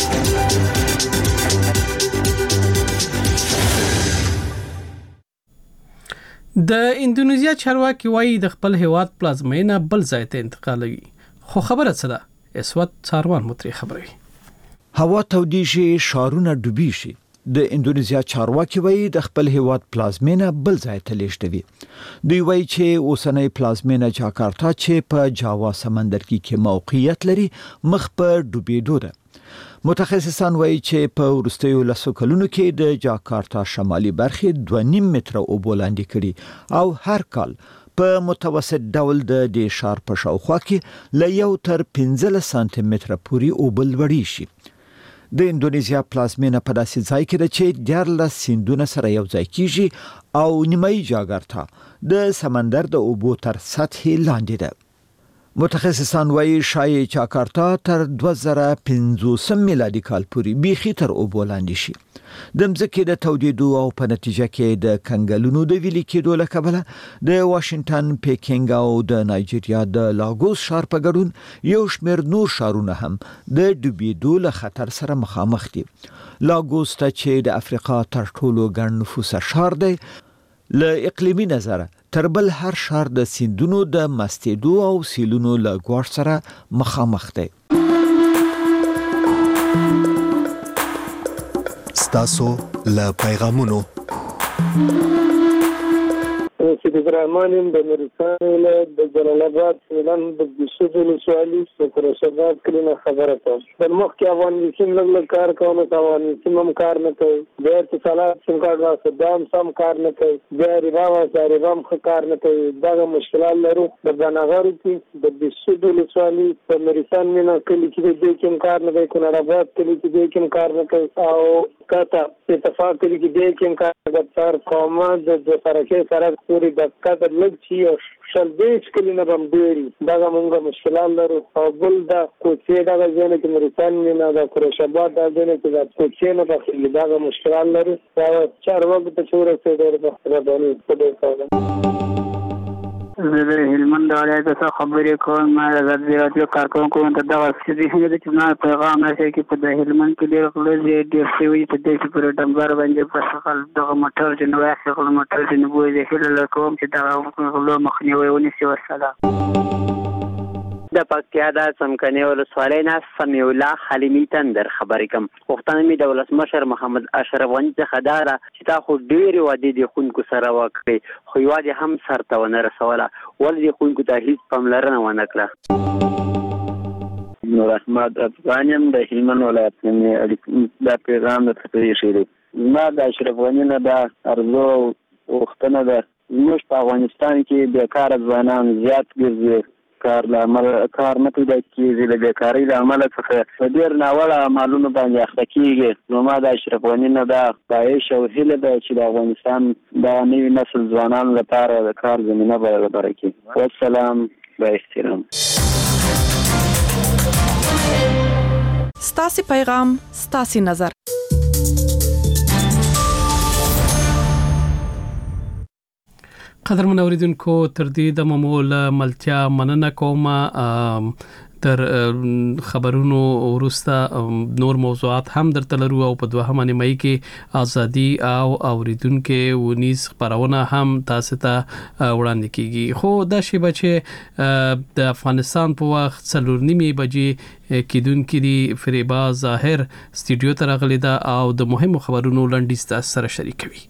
د اندونیزیا چارواکي وایي د خپل هیواد پلازمینه بل ځای ته انتقالوي. خو خبره څه ده؟ اسود څاروان متری خبروي. هوا تودې شي، شارونه ډوبي شي. د اندونیزیا چارواکي وایي د خپل هیواد پلازمینه بل ځای ته لیږدوي. دوی وایي چې اوسنۍ پلازمینه جاکارتا چې په جاوا سمندر کې موقعیت لري مخ په ډوبېدو ده. متخصصان وایي چې په وروستیو لسو کلونو کې د جاکارتا شمالي برخې 2.5 متره اوبو لاندې کړي او هر کال په متوسط ډول د دې ښار په شاوخوا کې له 1 تر 15 سانتي متره پورې اوبه لوړې شي. د اندونیزیا پلازمینه په داسې ځای کې ده چې 14 سیندونه سره یو ځای کیږي او نیمایي جاکارتا د سمندر د اوبو تر سطحې لاندې ده. متخصصان وایي شایي جاکارتا تر 2050 میلادي کال پورې بیخي تر اوبو لاندې شي. د مځکې د تودېدو او په نتیجه کې د کنګلونو د ویلي کېدو له کبله د واشنگټن، پیکینګ او د نایجیریا د لاګوس ښار په ګډون یو شمېر نور ښارونه هم د ډوبېدو له خطر سره مخامخ دي. لاګوس ته چې د افریقا تر ټولو ګڼ نفوسه ښار دی، له اقلیمي نظره تر بل هر ښار د سیندونو د مستېدو او سیلونو له ګواښ سره مخامخ دی. ستاسو له پیغامونو چې د برهمانیم د نورستان ولایت د جلال آباد سیلان د بشیر ولسوالي سکرشباد کلینه خبره کوم. د مخکې افغانستان لږ کار کوي، نو افغانستان هم کار نه کوي. بیا چې صلاح سم کار واسه دام سم کار نه کوي. بیا ریبا واسه ریبام خو کار نه کوي. دا مشکلات لرو. د بناغر کې د بشیر ولسوالي په نورستان مینا کلی کې د کوم کار نه کوي، کونړ آباد کلی کې د کوم کار نه کوي او کاته اتفاق کلی کې د کوم کار د تر قومه د سرکه سره پوری د قدر لږ او شل دیش کلینه بمبيري دا موږ مشکلات لرو. او بل دا کوڅې دا ځنه کې نورستان نه دا قریشاباد دا ځنه کې دا کوڅې نه داخلي دا مشکلات لرو. دا چار وخت ته ورسې ډېر بخره باندې په دې کار زه هلمند ولایت څخه خبرې کوم. ما د رادیو کارکونکو ته دا وسیدي چې ما پیغام راځي چې په هلمند کې ډېر خلک ډېر شوی په دې پر ډمبر باندې په شکل دغه موټر چې نو اخر موټر چې نو وایي هله کوم چې دا غلو مخنیوي ونیسي ورسره. د پکتیا د څمکني ولسوالۍ نه سمیع الله حلیمي تندر خبرې کوم. وختانه می د ولسمشر محمد اشرف غنی څخه دا چې تا خو ډېر وادي د خونکو سره وکړي، خو یوازې هم سرته ونه رسوله، ولې د خونکو ته هیڅ پاملرنه ونه کړه. نور احمد افغانیم د هلمند ولایت نه دا پیغام د تفریح شری ما د اشرف غنی نه دا ارزو وختنه ده. موږ په افغانستان کې بیکاره ځوانان زیات ګرځي، کار نه پیدا کېږي، د بیکارۍ له امله څخه ډېر ناوړه عملونو باندې اخته کېږي. نو ما د اشرف غني نه دا خواهش او هیله ده چې د افغانستان د نوي نسل ځوانانو لپاره د کار زمینه برابره کړي. والسلام با احترام. ستاسو پیغام ستاسو نظر. قدرمن اوریدونکو تر دې د معمول ملتیا مننه کوم تر خبرونو ورسته نور موضوعات هم درته لرو او په دوهمه نیمه کې ازادي او اوریدونکو ونیز خبرونه هم تاسو ته وړاندې کیږي. خو دا شی بچي د افغانستان په وخت 4:30 بجې کیدونکې دی فریبا ظاهر سټوډیو ته راغلی دا او د مهمو خبرونو لنډیز تاسو سره شریکوي.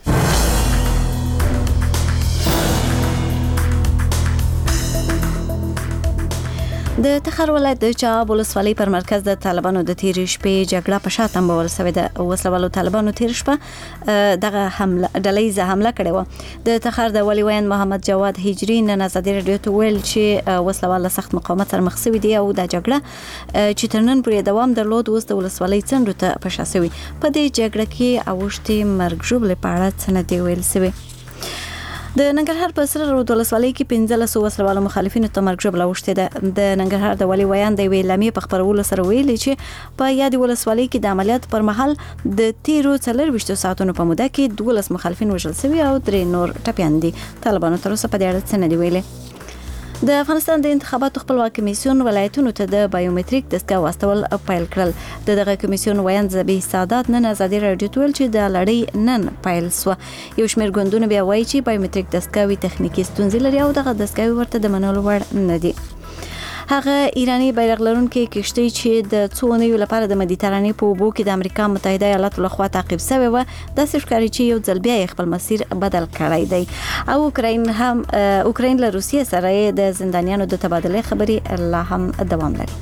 د تخار ولایت د چاب ولسوالۍ پر مرکز د طالبانو د تیر شپې جګړه په شاته مبول سوی د وسلوالو طالبانو تیر شپه دغه ډلهیزه حمله کړې و. د تخار د ولي ویان محمد جواد هجری نن ازادي رادیو ته ویل چې وسلوال سخت مقاومت سره مخ شوی دی او د جګړه چې تر نن پورې دوام درلود اوس د ولسوالۍ څنډو ته په شاسوي. په دې جګړه کې اوښتي مرګ ژوبل په اړه څه نه دی ویل شوی. د ننګرهار په سره رود ولسوالۍ کې 15 وسلوالو مخالفینو ته مرګ ژوبله اوښتې ده. د ننګرهار د ولي ویان د ویلې لمې په خبرولو سره ویلي چې په یاد ولسوالۍ کې د عملیات پر مهال د تیرو 24 ساعتونو په موده کې 12 مخالفین وژل شوي او 3 نور ټپيان دي. طالبانو تر اوسه په دې اړه څه نه دی ویلي. د افغانستان د انتخاباتو خپلواک کمیسیون ولایتونو ته د بایومټریک دستګاه واستول پیل کړل. دغه کمیسیون ویان زبیح سادات نن ازادي رادیو ته ویل چې د لړۍ نن پیل سو. یو شمېر ګوندونه بیا وایي چې بایومټریک دستګاه تخنیکی ستونزې لري او دغه دستګاه ورته د منلو وړ نه دي. هغه ایرانی بیرغ لرونکي کشتۍ چې د څونیو لپاره د مدیترانې په اوبو کې د امریکا متحده ایالاتو لخوا تعقیب شوی و د ښکاري چې یو ځل بیا خپل مسیر بدل کړی دی او اوکراین له روسیې سره د زندانیانو د تبادله خبري لا هم دوام لري.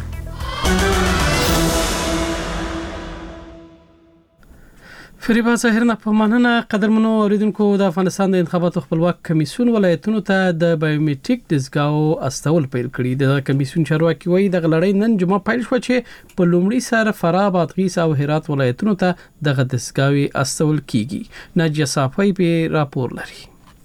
فریبا ظاهر نه په مننه. قدرمنو اوریدونکو د افغانستان د انتخاباتو خپلواک کمیسیون ولایتونو ته د بایومټریک دستګاه استول پیل کړي. د کمیسیون چارواکي وایي د غلړۍ نن جمعه پیل شو چې په لومړي سره فراه، بادغیس او هرات ولایتونو ته د دستګاه استول کیږي. ناجیه صافی په راپور لري.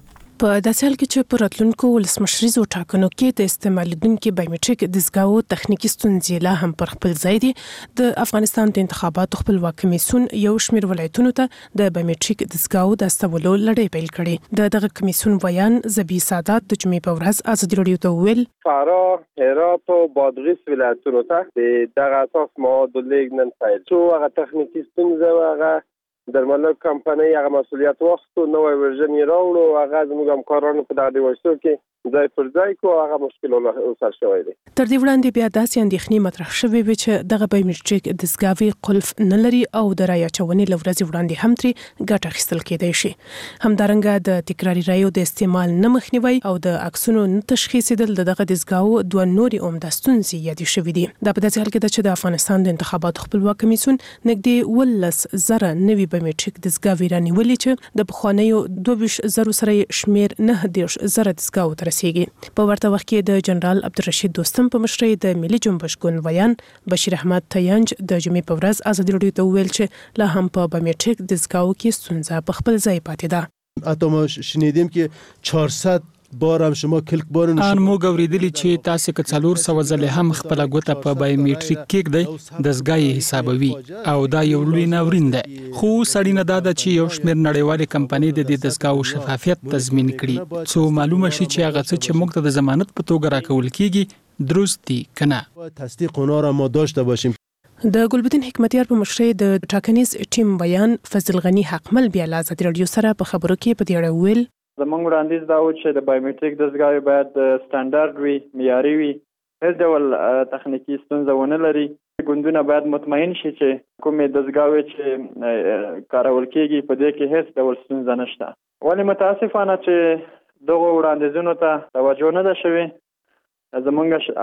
په داسې حال کې چې په راتلونکو ولسمشریزو ټاکنو کې د استعمالیدونکو بایومټریک دستګاو تخنیکی ستونزې لا هم پر خپل ځای دي. د افغانستان د انتخاباتو خپلواک کمیسیون یو شمېر ولایتونو ته د بایومټریک دستګاو د استولو لړۍ پیل کړې. دغه کمیسیون ویان زبیح سادات د جمعې په ورځ ازادي رادیو ته ویل فراه، هرات او بادغیس ولایتونو ته دغه اساس ما د لیګ نن پیل شو. هغه تخنیکی ستونزې هغه درملو کمپنۍ هغه مسؤلیت واخیستو، نوې ورژن یې راوړو، هغه زموږ همکارانو په دغه ډیوایسو کې ځای پر ځای کو، هغه مشکلونه اوسر شوی دی. تر دې وړاندې بیا داسې اندېښنې مطرح شوې وي چې دغه بایومټریک دستګاوې قلف نه لري او د رایې اچونې له ورځې وړاندې هم ترې ګټه اخیستل کېدای شي. همدارنګه د تکراري رایو د استعمال نه مخنیوي او د عکسونو نه تشخیصېدل دغه دستګاو دوه نورې عمده ستونزې یادې شوې دي. دا په داسې حال کې ده چې د افغانستان د انتخاباتو خپلواک کمیسیون نږدې 1,000 نوي بایومټریک دستګاوې رانیولې چې د پخوانیو 22,000 سره شمېر 9,000 دستګاو ته رسیږي. په ورته وخت کې د جنرال عبدالرشید دوستم په مشرۍ د ملي جنبش ګوند ویان بشیر احمد تیانج د جمعې په ورځ ازادي رادیو ته ویل چې لا هم په بایومټریک دستګاو کې ستونزه په خپل ځای پاتې ده. حتی ما شنیدیم که 400 بار هم شما کلک بارون ان موږ اوریدلی چې تاسو که 400 ځله هم خپل غوته په بایومټریک کې دی دستګاه حسابوي او دا یو لوی ناورین ده. خو سړی نه دا چې یو شمېر نړیوالې کمپنۍ د دې دستګاو شفافیت تضمین کړي څو معلومه شي چې هغه څه چې موږ ته د ضمانت په توګه راکول کیږي درست دي کنه. تصدیق اونا را ما داشته باشیم. د ګلبدین حکمتیار په مشرۍ د ټاکنیز ټیم بیان فضل غنی حقمل بیا له ازادي رادیو سره په خبرو کې په دې اړه ویل زموږ وړاندیز دا و چې د بایومټریک دستګاوې باید سټانډارډ وي، معیاري وي، هیڅ ډول تخنیکی ستونزه ونه لري. ګوندونه باید مطمئن شي چې کومې دستګاوې چې کارول کېږي په دې کې هیڅ ډول ستونزه نشته. ولې متاسفانه چې دغه وړاندیزونو ته توجه نه ده شوې. زمونږ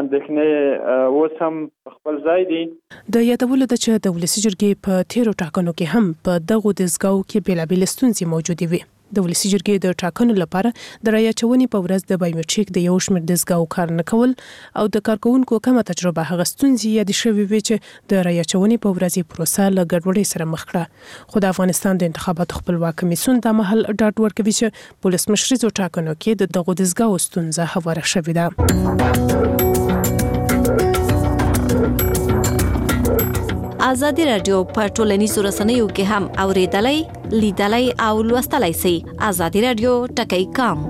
اندېښنې اوس هم خپل ځای دي. د یادولو ده چې د ولسي جرګې په تیرو ټاکنو کې هم په دغو دستګاو کې بېلابېلې ستونزې موجودې وي. د ولسي جرګې د ټاکنو لپاره د رایې اچونې په ورځ د بایومټریک د یو شمېر دستګاو کار نه کول او د کارکونکو کمه تجربه هغه ستونزې یادې شوې وي چې د رایې اچونې په ورځ پروسه له ګډوډۍ سره مخ کړه. خو د افغانستان د انتخاباتو خپلواک کمیسیون دا مهال ډاډ ورکوي چې په ولسمشریزو ټاکنو کې د دغو دستګاو ستونزه هواره شوې ده. ازادي رادیو په ټولنیزو رسنیو کې هم اوریدلای، لیدلای او لوستلای شئ. ازادي رادیو ټکی کام.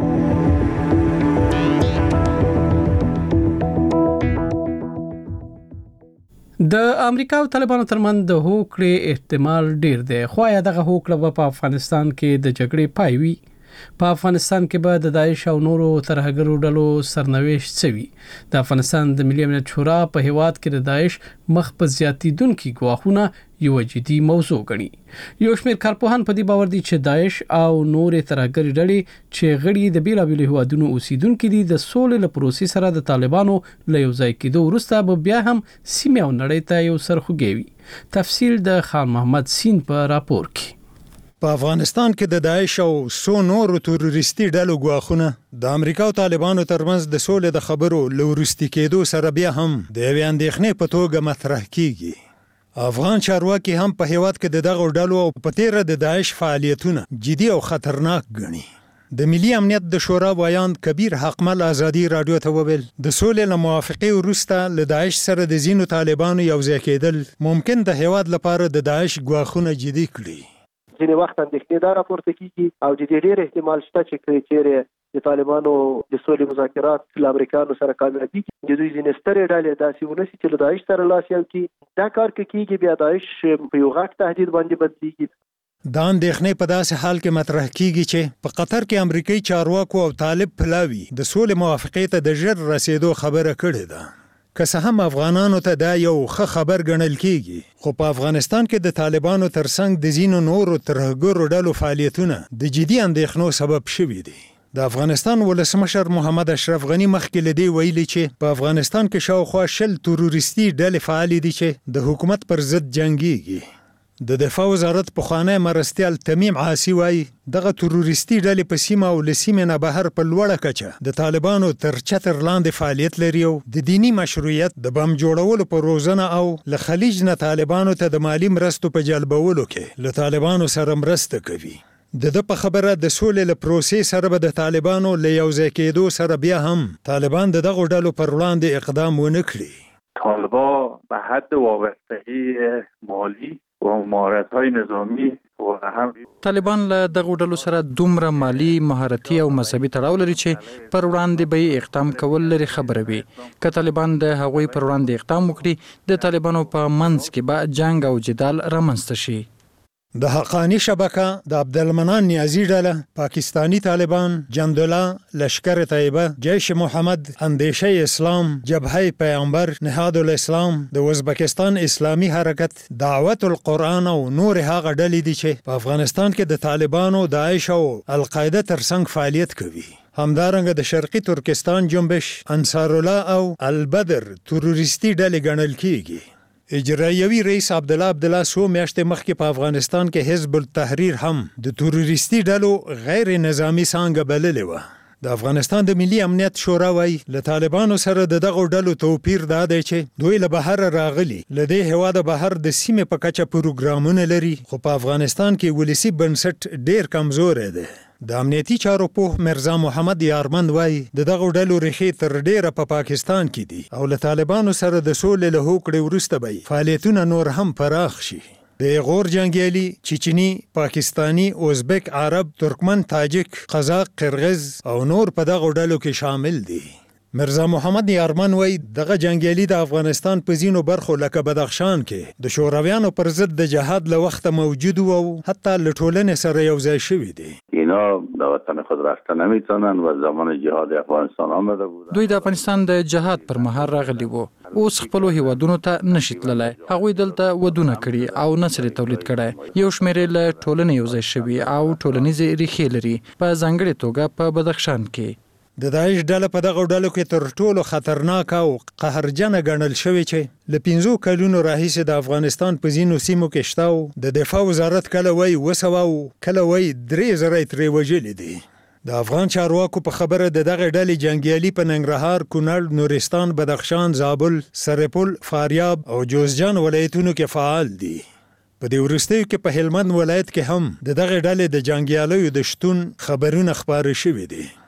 د امریکا او طالبانو ترمنځ د هوکړې احتمال ډیر دی، خو یا دغه هوکړه په افغانستان کې د جګړې پای وي. په افغانستان کې به د داعش او نورو ترهګرو ډلو سرنوشت سوي. د افغانستان د ملي امنیت شورا په هیواد کې د داعش مخ په زیاتیدونکو ګواښونه یو جدي موضوع ګڼي. یو شمېر کارپوهان په دې باور دي چې داعش او نورې ترهګرې ډلې چې غړي د بیلابیلو هیوادونو اوسیدونکو دي د سولې له پروسې سره د طالبانو له یو ځای کېدو وروسته به بیا هم سیمه او نړۍ ته یو سرخوږی وي. تفصیل د خان محمد سین په راپور کې. په افغانستان کې د داعش او سو نورو تروریستي ډلو ګواښونه د امریکا او طالبانو ترمنځ د سولې د خبرو لورستي کېدو سره بیا هم د یوې اندېښنې په توګه مطرح کیږي. افغان چارواکي هم په هیواد کې د دغو ډلو او په تیره د داعش فعالیتونه جدي او خطرناک ګڼي. د ملي امنیت د شورا وایاند کبیر حقمل ازادي رادیو ته وویل د سولې له موافقې وروسته له داعش سره د ځینو طالبانو یو ځای کېدل ممکن د هیواد لپاره د داعش ګواښونه جدي کړي. ځینې وخت اندېښنې دا راپورته کیږي او د دې ډېر احتمال شته چې چیرې د طالبانو د سولې مذاکرات له امریکایانو سره کامیابي د دوی ځینې سترې ډلې داسې ونسي چې له داعش سره لاس یو کړي. دا کار کېږي بیا داعش په یو غټ تهدید باندې بدلېږي. دا اندېښنې په داسې حال کې مطرح کیږي چې په قطر کې امریکایي چارواکو او طالب پلاوي د سولې موافقې ته د ژر رسیدو خبره کړې ده. که څه هم افغانانو ته دا یو ښه خبر ګڼل کیږي، خو په افغانستان کې د طالبانو ترڅنګ د ځینو نورو ترهګرو ډلو فعالیتونه د جدي اندېښنو سبب شوي دي. د افغانستان ولسمشر محمد اشرف غنی مخکې له دې ویلي چې په افغانستان کې شاوخوا 10 تروریستي ډلې فعال دي چې د حکومت پر ضد جنگيږي. د دفاع وزارت پخوانی مرستیال تمیم عاصي وایي دغه تروریستي ډلې په سیمه او له سیمې نه بهر په لوړه کچه د طالبانو تر چتر لاندې فعالیت لري او د دینی مشروعیت د بم جوړولو په روزنه او له خلیج نه طالبانو ته د مالی مرستو په جلبولو کې له طالبانو سره مرسته کوي. د په خبره د سولې له پروسې سره به د طالبانو له یو ځای کېدو سره بیا هم طالبان د دغو ډلو پر وړاندې اقدام ونه کړي. طالبان به حد وابستگی مالی و مهارت‌های نظامی و هم طالبان له دغه ډلو سره دومره مالی مهارتي او مذهبي تړاو لري چې پر وړاندې به اقدام کول لري خبره وي. که طالبان د هغوی پر وړاندې اقدام وکړي د طالبانو په منځ کې به جنگ او جدال رامنځته شي. د حقانی شبکه د عبدالمنان نیازی ډله، پاکستانی طالبان، جندوله، لشکر طیبه، جیش محمد، اندیشه اسلام، جبهه پیامبر، نهاد الاسلام، د ازبکستان اسلامی حرکت، دعوت القرآن او نور هغه ډلې دي چې په افغانستان کې د طالبانو، داعش او القاعده ترڅنګ فعالیت کوي. همدارنګه د شرقي ترکستان جنبش، انصار الله او البدر تروریستي ډلې ګڼل کیږي. اجرایوي رئیس عبدالله سو میاشتې مخکې په افغانستان کې حزب التحریر هم د تروریستي ډلو غیر نظامی څانګه بللې وه. د افغانستان د ملي امنیت شورا وایي له طالبانو سره د دغو ډلو توپیر دا دی چې دوی له بهر راغلي، له دې هېواده بهر د سیمې په کچه پروګرامونه لري، خو په افغانستان کې ولسي بنسټ ډیر کمزوری دی. د امنیتي چارو پوه مرزا محمد یارمند وایي د دغو ډلو ریښې تر ډیره په پاکستان کې دي او له طالبانو سره د سولې له هوکړې وروسته به فعالیتونه نور هم پراخ شي. د غور جنگیالي، چچني، پاکستانی، ازبک، عرب، ترکمن، تاجک، قزاق، قرغیز او نور په دغو ډلو کې شامل دي. مرزا محمد یارمن وایي دغه جنگیالي د افغانستان په ځینو برخو لکه بدخشان کې د شورویانو پر ضد د جهاد له وخته موجود و او حتی له ټولنې سره یو ځای شوي دي. اینا د وطن خود رفته نمیتونن و زمان جهاد افغانستان آمده بودن. دوی د افغانستان د جهاد پر مهال راغلي وو، اوس خپل هیوادونو ته نشي تللی. هغوی دلته ودونه کړي او نسل تولید کړي. یو شمېر له ټولنې یو ځای شوي او ټولنیزې ریښې لري، په ځانګړې توګه په بدخشان کې. د داعش ډله په دغه ډلو کې تر ټولو خطرناک او قهرجنه ګڼل شوې چې له 5 کلونو راهیسې د افغانستان په ځینو سیمو کې شته او د دفاع وزارت کله وایي 200 او کله وایي 3000 ترې وژلي دي. د افغان چارواکو په خبره د دغه ډلې جنگیالي په ننګرهار، کونړ، نورستان، بدخشان، زابل، سرپل، فاریاب او جوزجان ولایتونو کې فعال دي. په دې وروستیو کې په هلمند ولایت کې هم د دغه ډلې د جنگیالیو د شتون خبرونه خپاره شوي دي.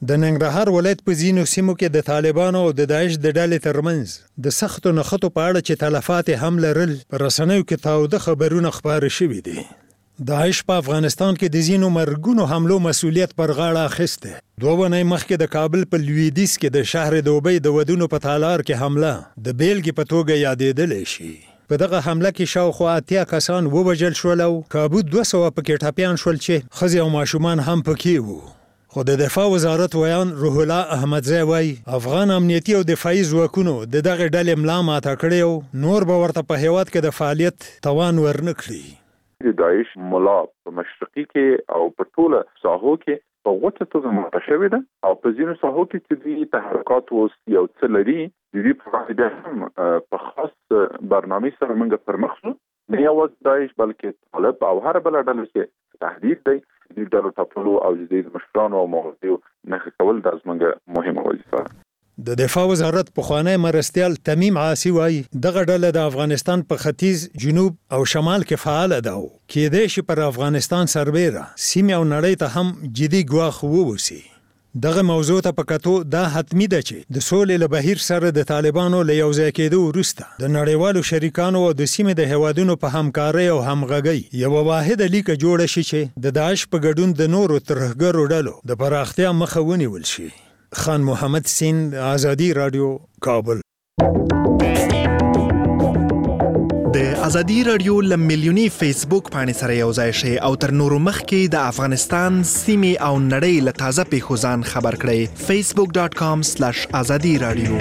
د ننګرهار ولایت په ځینو سیمو کې د طالبانو او د داعش د ډلې ترمنځ د سختو نښتو په اړه چې تلفات هم لرل په رسنیو کې تاوده خبرونه خپاره شوي دي. داعش په افغانستان کې د ځینو مرګونو حملو مسؤلیت پر غاړه اخیسته. 2 ونې مخکې د کابل په لویدیځ کې د شهر دوبۍ د ودونو په تالار کې حمله د بیلګې په توګه یادېدلی شي. په دغه حمله کې شاوخوا 80 کسان ووژل شول او کابو 200 پکې ټپیان شول چې ښځې او ماشومان هم پکې وو. خو د دفاع وزارت ویان روح الله احمدزی وایي افغان امنیتي او دفاعي ځواکونو د دغه ډلې ملا ماته کړې او نور به ورته په هیواد کې د فعالیت توان ورنه کړي. د داعش ملا په مشرقي کې او په ټوله ساحو کې په غوټه توګه ماته شوې ده او په ځینو ساحو کې چې دوی تحرکات اوس یو څه لري د دوی په وړاندې هم په خاص برنامې سره موږ پرمخ ځو. نه یوازې داعش بلکې طالب او هر بله ډله چې تهدید دی د ډلو ټاکلو او د مشرانو او موضوع نښه کول د زموږ مهمه وظیفه. د دفاع وزارت پخوانی مرستیال تمیم عاصي وایي دغه ډله د افغانستان په ختیځ، جنوب او شمال کې فعال ده او کېدای شي پر افغانستان سربېره سیمې او نړۍ ته هم جدي ګواښ ووسی. دغه موضوع ته په کتو دا حتمی ده چې د سولې له بهیر سره د طالبانو له یوځای کېدو وروسته د نړیوالو شریکانو او د سیمې د هیوادونو په همکارۍ او همغږۍ یوه واحده لیکه جوړه شي چې د داعش په ګډون د نورو ترهګرو ډلو د پراختیا مخه ونیول شي. خان محمد سیند، آزادی رادیو، کابل. د ازادي رادیو ل میلیونی فیسبوک باندې سره یو ځای شئ او تر نورو مخکې د افغانستان سیمې او نړۍ له تازه پیښو ځان خبر کړئ. facebook.com/azadi radio.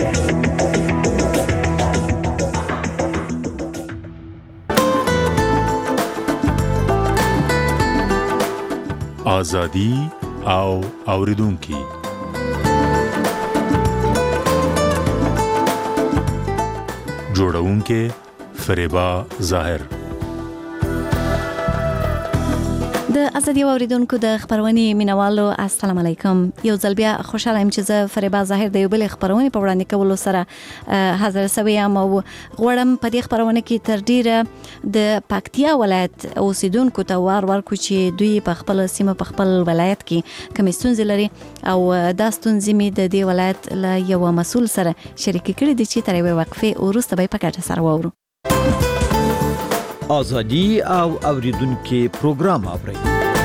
ازادي او اوریدونکي جوړونکي فریبا ظاهر. د ازادي اوریدونکو د خبرونې مینوالو السلام علیکم. یو ځل بیا خوشاله یم چې زه فریبا ظاهر د یو بل خبرونې په وړاندې کولو سره حاضر شوی یم او غواړم په دې خبرونه کې تر ډیره د پکتیا ولایت اوسیدونکو ته وار ورکړو چې دوی په خپل سیمه په خپل ولایت کې کومې ستونزې لري او دا ستونزې مې د دې ولایت له یو مسؤل سره شریک کړي دي چې تر یوې وقفې وروسته به یې په ګډه سره واورو. ازادي او اوریدونکو پروګرام اورئ.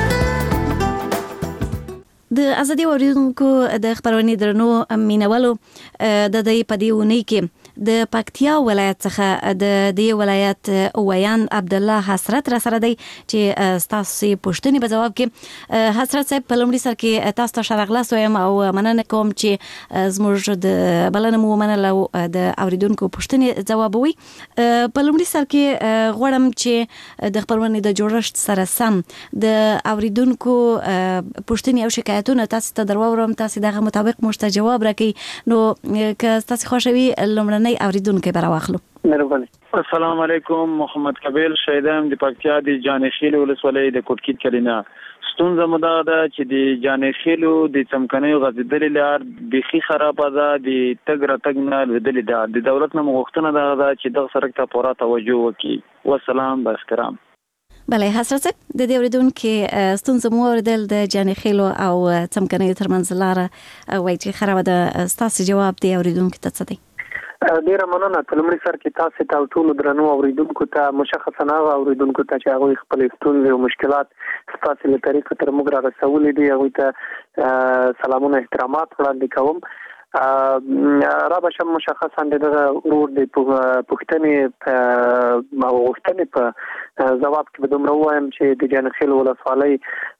د ازادي اوریدونکو د خبرونې درنو مینوالو د دې په دې ونی کې د پکتیا ولایت څخه د دې ولایت ویان عبد الله حسرت را سره دی چې تاسو پوښتنې په جواب کې حسرت صاحب په لومړي سر کې تاسو ته شرغلاس وایم او مننه کوم چې زموږ د بلنه مو منله د اوریدونکو پوښتنې ځوابوي. په لومړي سر کې غواړم چې د خبرونې د جوړښت سره سم د اوریدونکو پوښتنې او شکایتونه تاسو ته درواورم، تاسو دغه مطابق موږ ته جواب راکړئ. نو که تاسو خوښوي لومړنی اوریدونکو به راواخلو. مهرباني. السلام علیکم، محمد کبیل شهیدم د پکتیا د جانخیل ولسوالۍ د کوټکیت کلینا. ستونزه مده ده چې د جانخیلو د څمکنیو غځېدلې لار بیخي خرابه ده، د تګ راتګ نه لوېدلې ده. د دولت نه غوښتنه ده چې دغه سړک ته پوره توجه وکړي. والسلام با احترام. بله حسرت صاحب د دې اوریدونکو ستونزه مو اوریدل د جانخیلو او څمکنیو ترمنځ لاره وایي چې خرابه ده. ستاسو جواب د اوریدونکو ته څه دی؟ ډیره مننه. په لومړي سر کې تاسو ته ټول درنو اوریدونکو ته مشخصا هغه اوریدونکو ته چې هغه خپل ستونزې او مشکلات ستاسو له طریقې تر موږ را رسولې دي هغه ته سلامونه احترامات وړاندې کوم. را بشم مشخصا دغه ورور د پښتنې او غوښتنې په ځواب کې به دومره وایم چې د جانخیل ولسوالۍ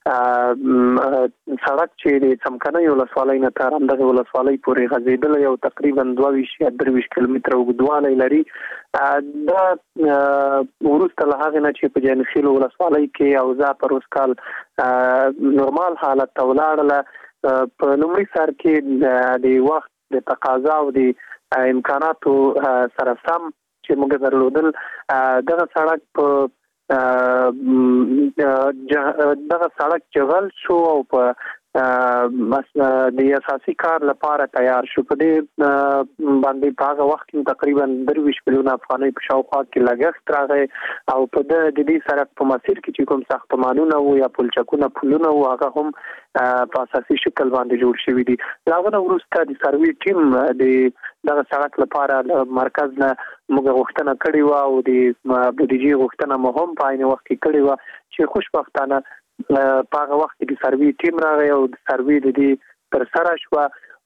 سړک چې د څمکنیو ولسوالۍ نه تر همدغه ولسوالۍ پورې غځېدلی او تقریبا 22 یا 23 کیلومتره اوږدوالی لري. دا وروسته له هغې نه چې په جانخیل ولسوالۍ کې اوضاع پر اوس کال نورمال حالت ته ولاړله، په لومړي سر کې د وخت د تقاضا او د امکاناتو سره سم چې موږ درلودل دغه سړک په دغه سړک جغل شو او په د اساسي کار لپاره تیار شو. په دې باندې په هغه وخت کې تقریبا 23 میلیون افغانۍ په شاوخوا کې لګښت راغی او په دې سړک په مسیر کې چې کوم ساختمانونه وو یا پلچکونه پلونه وو هغه هم په اساسي شکل باندې جوړ شوي دي. لاغه وروسته د سروي ټیم د دغه سړک لپاره مرکز نه موږ غوښتنه کړې و او د بودیجې غوښتنه مو هم په عین وخت کې کړې و چې خوشبختانه په هغه وخت کې د سروي ټیم راغی او د سروي د دې تر سره شو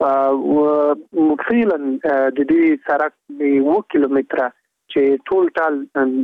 او فعلا د دې سړک د 1 کیلومتره چې ټول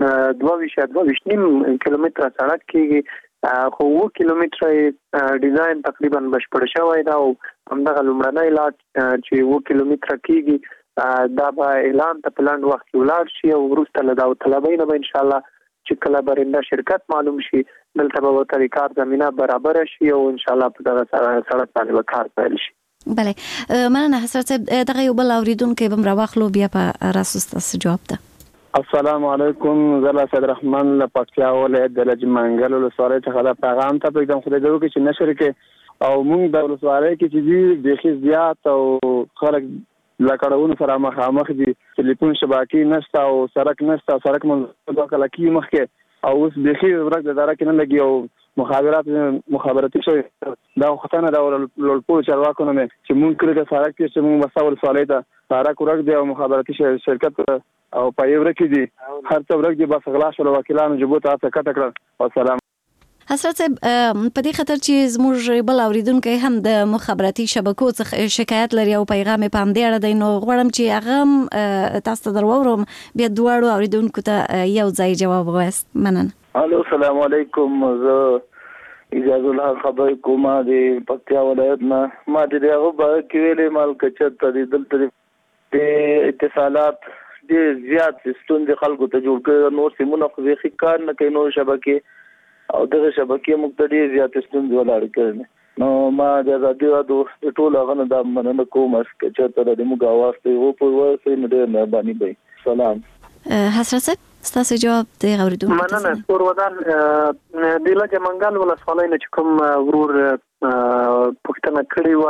22 کیلومتره سړک کېږي خو 1 کیلومتره ډیزاین تقریبا بشپړ شوی دا او همدغه لومړنی لار چې 1 کیلومتره کېږي دا به اعلان ته پلاند وخت ولاړ شي او وروسته له داوطلبۍ نه به ان شاء الله چې کله برنده شرکت معلوم شي دلته به ورته کار زمينه برابر شي او ان شاء الله په دغه سړک باندې کار پیل شي. بله مننه حضرت صاحب. دغه یو بل اوریدونکو بم راوخلو بیا په راسوسته جواب ده. السلام علیکم. زه سید رحمان له پکتیا ولایت د لجمنګل ولسوالۍ څخه دا پیغام ته پېږم خدای دې وکړي چې نشر کې او موږ د ولسوالۍ کې چې د خې زیات او خلک لکړون سره مخامخ دي ټلیفون شبکې نشته او سړک نشته. سړک منځ کله کې مخکې او اوس بخي ورک د دره کې نه لګي او مخابراتي شوی دا وختونه دا لوړپوړ چارواکو نه چې مونږ کړی د سړک کې چې مونږ وسول سوالې ته سړک ورک دی او مخابراتي شرکت او پای ورک دي هر څه ورک دي بس غلا شول وکیلانو جبوت ته کټ کړل. والسلام. حضرت صاحب په دې خاطر چې زموږ بل اوریدونکو هم د مخابراتي شبکو څخه شکایت لري او پیغام په هم دی اړه دی نو غواړم چې هغه تاسو ته دروورم بیا دواړو اوریدونکو ته یو ځای جواب وایست. مننه. الو السلام علیکم. زه اجازه الله خبر کوم د پکتیا ولایت نه ما د هغه په کې ویلې مال کچت د دلته د اتصالات ډېر زیات ستوندې خلکو ته جوړ کړي نور سیمونه خو ځکه کار نه کوي نور شبکې او دغه شبکې مقتدی زیات ستوندې ولاړ کړي نو ما د آزادي رادیو د ټول هغه د مننه کوم چې ته د موږ اواز ته وو په ورسې نه ډېر مهرباني وي. سلام. حضرت صاحب ستاسو جواب دی اوریدونکو ته. مننه. پورودان د لجمنګل ولسوالۍ نه کوم ورور پښتنه کړی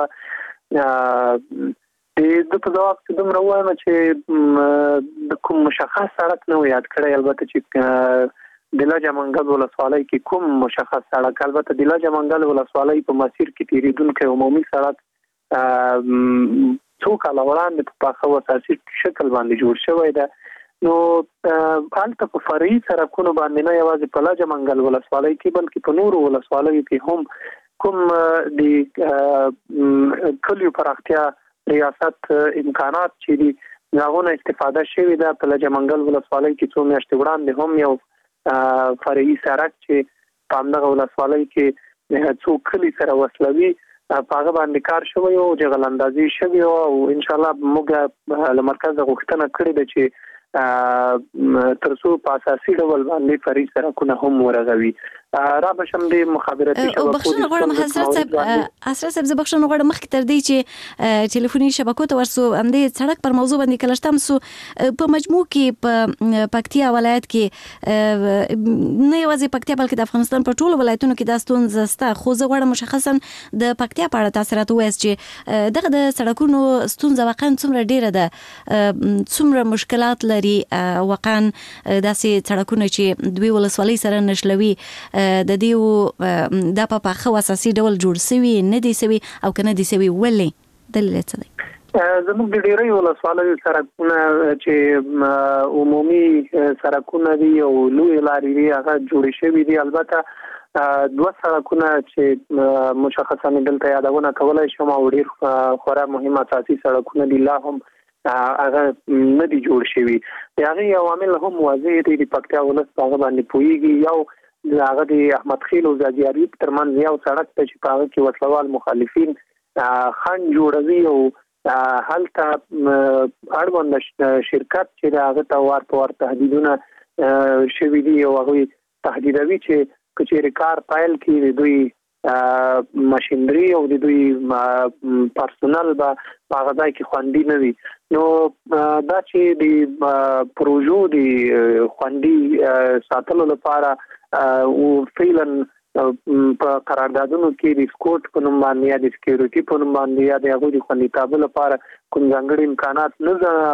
و د په ځواب کې دومره وایم چې د کوم مشخص سړک نه یاد کړی البته چې د لجمنګل ولسوالۍ کې کوم مشخص سړک البته د لجمنګل ولسوالۍ په مسیر کې تیریدونکو عمومي سړک څو کال وړاندې په پاخه اساسي شکل باندې جوړ شوی دی. نو حالت په فرعي سړکونو باندې نه یوازې په لجمنګل ولسوالۍ کې بلکې په نورو ولسوالیو کې هم کوم د کلیو پراختیا ریاست امکانات چې دي هغه استفاده شوی ده. په لجمنګل ولسوالۍ کې څو میاشتې وړاندې هم یو فرعي سړک چې په همدغه ولسوالۍ کې څو کلی سره وصلوي په هغه باندې کار شوی او جغل اندازي شوی او ان شاء الله موږ له مرکز غوښتنه کړې ده چې ترڅو په اساسي ډول باندې فرعي سړکونه هم ورغوي. را بشم د مخابراتي شبکو بخښنه غواړم حضرت صاحب زه بخښنه غواړم مخکې تر دې چې ټلیفوني شبکو ته ورسو اندې سړک پر موضوع باندې کلشتم سو په مجموع کې په پکتیا ولایت کې نه یوازې پکتیا بلکې د افغانستان په ټولو ولایتونو کې دا ستونزه شته خو زه غواړم مشخصا د پکتیا په اړه تاسو راته وایئ چې دغه د سړکونو ستونزه واقعا څومره ډیره ده څومره مشکلات لري واقعا داسې سړکونه چې دوی ولسوالۍ سره نښلوي د دیو د په خو اساسي ډول جوړ سوي نه دي سوي او کنه دي سوي ولې دلیل څه دی؟ زموږ د ډیری ولسوالۍ سړکونه چې عمومي سړکونه دي او لوی لارې دي هغه جوړ شوي دي. البته دوه سړکونه چې مشخصا دلته یادونه کولای شم او ډیر خورا مهم اساسي سړکونه دي لا هم هغه نه دي جوړ شوي. هغه عوامل هم واضح دي د پکتیا ولس هغه باندې پويږي. یو هغه د احمد خیل او زاجیاری ترمنځ یو سړک ته چې په هغه کې وسلوال مخالفین خنډ جوړوي او هلته اړوند شرکت چې هغه ته ور تهدیدونه شوي دي او هغه تهدیدوي چې کچېر کار پایل کې دوی ماشينري او د دوی پرسونل به هغه ځای کې خوندي نه وي. نو دا چې د پروژو د خوندي ساتلو لپاره او فعلا په قراردادونو کې د سکوټ په نوم باندې یا د سکیورټي په نوم باندې یا د هغوی د خوندیتابه لپاره کوم ځانګړي امکانات نه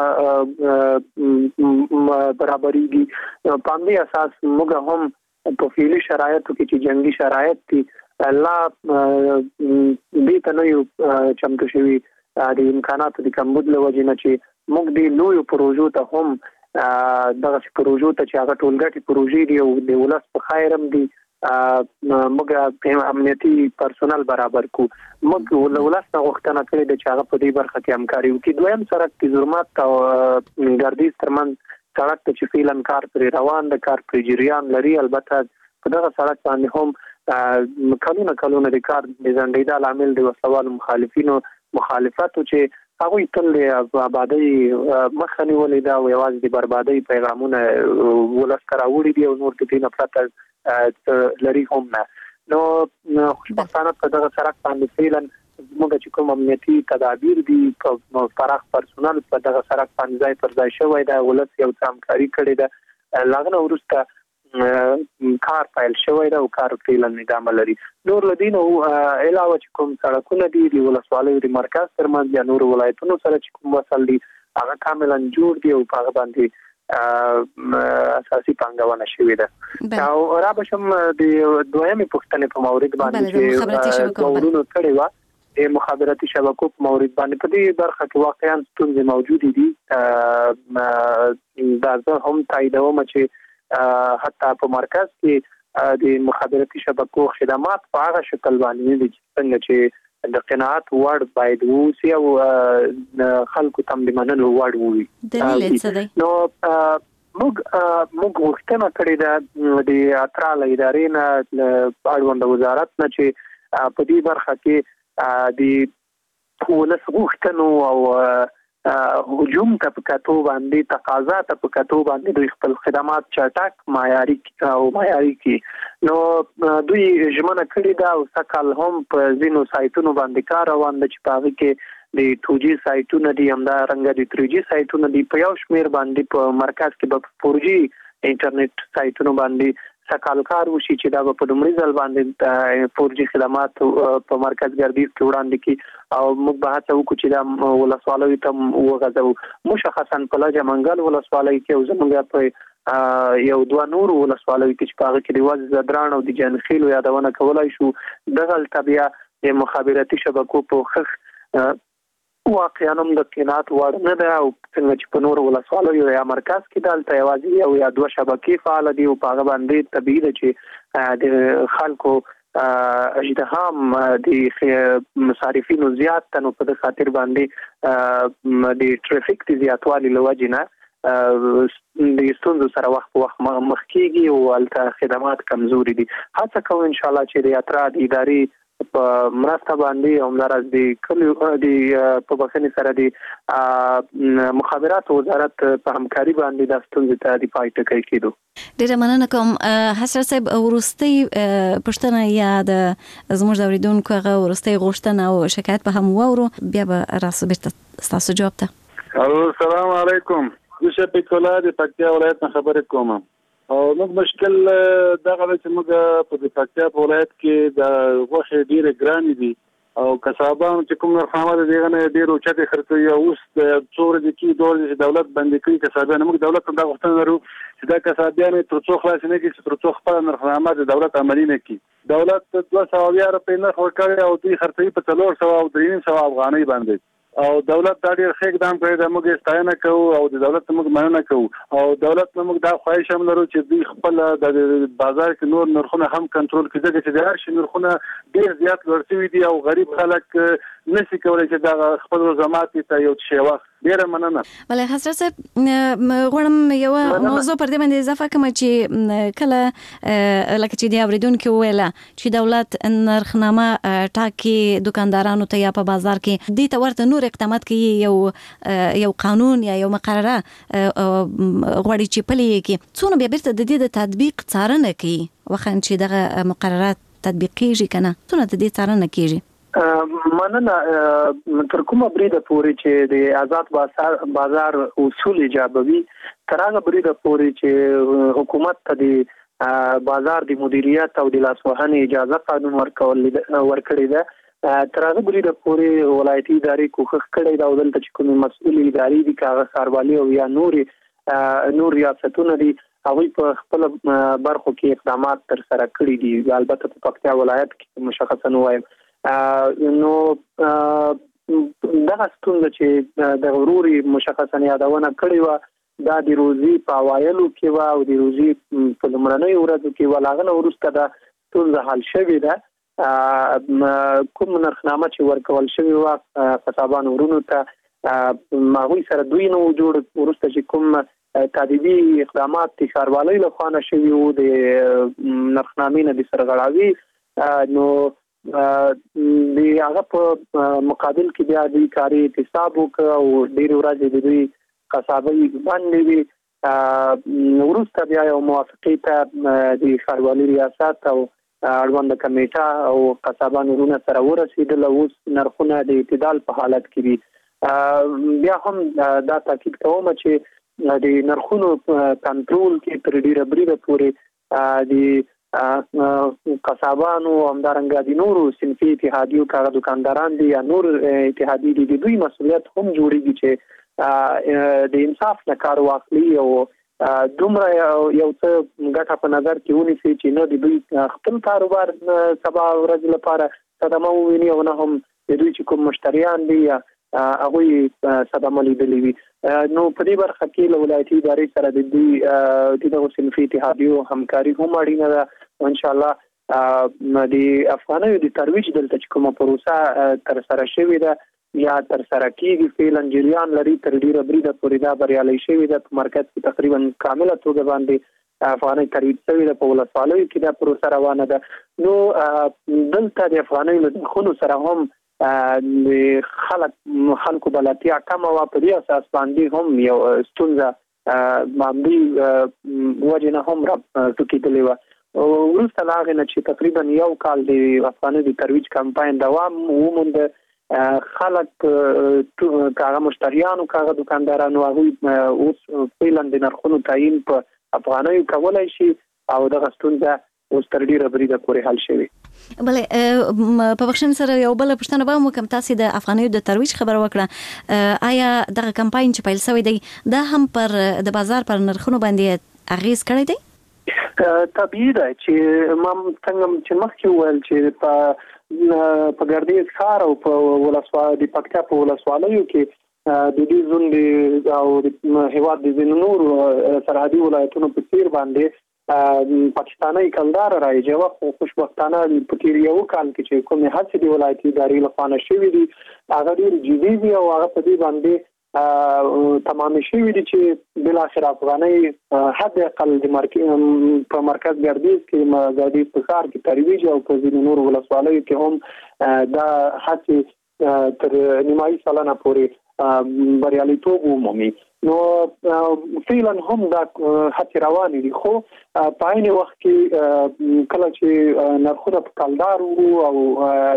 برابرېږي. په همدې اساس موږ هم په فعلي شرایطو کې چې جنگي شرایط دي الله دې ته نه یو چمتو شوي د امکاناتو د کمبود له وجې نه چې موږ د لویو پروژو ته هم دغه پروژو ته چې هغه ټولګټي پروژې دي او د ولس په خیر هم دي موږ امنیتي پرسونل برابر کو. موږ ولس نه غوښتنه کړې ده چې هغه په دې برخه کې همکاري وکړي. دویم سړک د زرمات او ګردیز ترمنځ سړک ته چې فعلا کار پرې روان ده، کار پرې جریان لري. البته په دغه سړک باندې هم کلونه د کار د ځنډېدا لامل د وسوالو مخالفینو مخالفتو چې هغوی تل د آبادۍ مخه نیولې ده او یوازې د بربادۍ پیغامونه ولس ته راوړي دي او نور د دې نه پرته لري هم نه. نو خوشبختانه په دغه سړک باندې فعلا زموږ چې کوم امنیتي تدابیر دي پراخ پرسونل په دغه سړک باندې ځای پر ځای شوی ده. ولس یو څه همکاري کړې ده. له هغه وروسته کار پیل شوی ده او کار فعلا ادامه لري. نور لدین او علاوه چې کوم سړکونه دي د ولسوالیو د مرکز ترمنځ یا نور ولایتونو سره چې کوم وصل دي هغه کاملا جوړ دي او په هغه باندې اساسي پانګونه شوې ده. او را بشم د دویمې پوښتنې په مورید باندې چې ورونو کړي و د مخابراتي شبکو په مورید باندې په دې برخه کې واقعا ستونزې موجود دي. دا زه هم تاییدوم چې حتی په مرکز کې د مخابراتي شبکو خدمات په هغه شکل باندې دي څنګه چې د قناعت وړ باید ووسي او خلکو تم د منلو وړ وي. نو موږ غوښتنه کړې ده د اترا له ادارې نه اړوند وزارت نه چې په دې برخه کې د ولس غوښتنو او هجوم ته په کتو باندې تقاضا ته په کتو باندې دوی خپل خدمات چټک معیاري کی. نو دوی ژمنه کړې ده او سکهال هم په ځینو سایتونو باندې کار روان ده چې په هغه کې د 2G سایتونه دي همدا رنګ د 3G سایتونه دي. په یو شمیر باندې په مرکز کې به 4G انټرنیټ سایتونو باندې سکهال کار وشي چې دا په لومړي ځل باندې 4G خدمات په مرکز ګردیز کې وړاندې کی او موږ به هڅه وکړو چې دا ولسوالۍ ته وغځو. مشخصا په لجه منګل ولسوالۍ کې او زموږ په یو دوه نور ولسوالۍ کې چې په هغه کې د واز زدران او د جنخیلو یادونه کولای شو. دغه طبيعه د مخابراتي شبکو په خخ واقعا هم د قناعت وړ نه ده او څنګه چې په نور ولسوالیو یا مرکز کې دلته یوازې یو یا دوه شبکې فعال دي او په هغه باندې طبیعي ده چې د خلکو اجتهام د مصارفینو زیات تنو په خاطر باندې د ټریفیک د زیاتوالي لوجې نه د ستونزو سره وخت په وخت مخ کېږي او الته خدمات کمزوري دي. هڅه کوو ان شاء الله چې د اترا د ادارې په مرسته باندې همدارس د کلیو د په بخښنې سره د مخابرات وزارت په همکاري باندې د ستونزې ته د پای ټکی کېدو. ډیره مننه کوم حسرت صاحب. ورستۍ پښتنه یا د زموږ د اوریدونکو هغه ورستۍ غوښتنه او شکایت په هم وورو بیا به راسو بیرته تاسو جواب ته. السلام علیکم. زه شفیق الله د پکتیا ولایت نه خبرې کوم. او موږ مشکل دغه چې موږ په پکتیا ولایت کې د غوښې ډېر ګران دي او کسبانو چې کوم نرخنامه دغه نه ډېر اوچته خرڅوي. اوس د څور د کی دولت باندې کوي کسبان موږ دولت ته غوښتنه لرو چې دا کسبان تر څو خلاص نه کیږي تر څو خپل نرخنامه د دولت عملی نه کوي. دولت 200 روپۍ نه ورکړي او دوی خرڅوي په 400 او 300 افغانۍ باندې او دولت دا ډېر ښه اقدام کړی دی. موږ ستاینه کوو او د دولت موږ مننه کوو او دولت موږ دا خواهش هم لرو چې دوی خپل د بازار کې نور نرخونه هم کنټرول کړي ځکه چې د هر شي نرخونه ډېر زیات لوړ شوي دي او غریب خلک نشي کولای چې دا خپل روزمات ته یو څه واخلي. ډیره مننه. بله حضرت صاحب غواړم یو موضوع پر دې باندې اضافه کوم چې کله لکه چې دی اوریدونکو ویله چې دولت نرخنامه ټاکي دکاندارانو ته یا په بازار کې دې ته ورته نور اقدامات کوي یو قانون یا یو مقرره غواړي چې پلي کې څونه بیا بیرته د دې د تطبیق څارنه کوي وخت چې دغه مقررات تطبیق کیږي کنه څونه د دې څارنه کیږي. مننه. تر کومه بریده پورې چې د آزاد بازار اصول ایجابوي تر هغه بریده پورې چې حکومت ته د بازار د مدیریت او د لاسوهنې اجازه قانون ورکړی ده. تر هغه بری د پورې ولایتي ادارې کوښښ کړی دا ودلته چې کوم مسؤل ادارې دي کاغه ښاروالي او یا نور ریاستونه دي هغوی په خپل برخو کې اقدامات تر سره کړي دي. البته په پکتیا ولایت کې مشخصا وایم نو دغه ستونزه چې د غروري مشخصا یادونه کړې وه دا د روزي په اوایلو کې وه او د روزي په لومړنیو ورځو کې وه. له هغه نه وروسته دا ستونزه حل شوې ده. کوم نرخنامه چې ورکول شوې وه قصابانو ورونو ته هغوی سره دوی نه و جوړ. وروسته چې کوم تادیبي اقدامات د ښاروالۍ لخوا نه شوي وو د نرخنامې نه د سرغړاوي نو د هغه په مقابل کې بیا دوی کاري احتساب وکړ او ډېرې ورځې د دوی قصابۍ بندې وي. وروسته بیا یو موافقې ته د ښاروالي ریاست او اړونده کمیټه او قصابانو ورونه سره ورسېدل. اوس نرخونه د اعتدال په حالت کې دي. بیا هم دا تاکید کوم چې د نرخونو کنټرول کې تر ډیره بریده پورې د قصابانو همدارنګه د نورو صنفي اتحادیو کاغه دکانداران دي یا نور اتحادیې دي د دوی مسؤلیت هم جوړیږي چې د انصاف نه کار واخلي او دومره یو څه ګټه په نظر کې ونیسي چې نه د دوی خپل کاروبار سبا ورځ لپاره صدمه وویني او نه هم د دوی چې کوم مشتریان دي یا هغوی صدمه لیدلې وي. نو په دې برخه کې له ولایتي ادارې سره د دوی دغه صنفي اتحادیو همکاري هم اړینه ده او انشاءالله د افغانیو د ترویج دلته چې کومه پروسه تر سره شوې ده یا تر سره کېږي فعلا جریان لري تر ډیره بریده پورې دا بریالۍ شوې ده. په مرکز کې تقریبا کامله توګه باندې افغانۍ ترویج شوې ده. په ولسوالیو کې دا پروسه روانه ده. نو دلته د افغانیو له نرخونو سره هم د خلکو بلدتیا کمه وه. په دې اساس باندې هم یو ستونزه معمولي وجې نه هم راټوکېدلې وه. وروسته له هغې نه چې تقریبا یو کال د افغانیو د ترویج کمپاین دوام ومونده خلک کاغه مشتریانو کاغه دکاندارانو هغوی اوس فعلا د نرخونو تعیین په افغانیو کولی شي او دغه ستونزه اوس تر ډیره بریده پورې حل شوې. بله په بخښنې سره یو بله پوښتنه به هم وکړم. تاسې د افغانیو د ترویج خبره وکړه. آیا دغه کمپاین چې پیل شوی دی دا هم پر د بازار پر نرخونو باندې اغیز کړی دی؟ طبیعي ده چې ما څنګه چې مخکې وویل چې په ګردیز ښار او په د پکتیا په ولسوالیو کې د دې زون او د هیواد د ځینو نورو سرحدي ولایتونو په څیر باندې پاکستاني کلدار راځي. خو خوشبختانه په تیر یو کال کې چې کومه هڅې د ولایتي ادارې لخوا نشوي دي هغه ډېر جدي دي او هغه په دې باندې تمام شوي دي چې بل اخر افغاني حد اقل د په مرکز ګردیز کې ګردیز په ښار کې ترویج او په ځینو نورو ولسوالیو کې هم دا هڅې تر نیمایي سلنه پورې بریالیتوب ومومي. نو فعلا هم دا هڅې روانې دي. خو په عین وخت کې کله چې نرخونه په کلدار وو او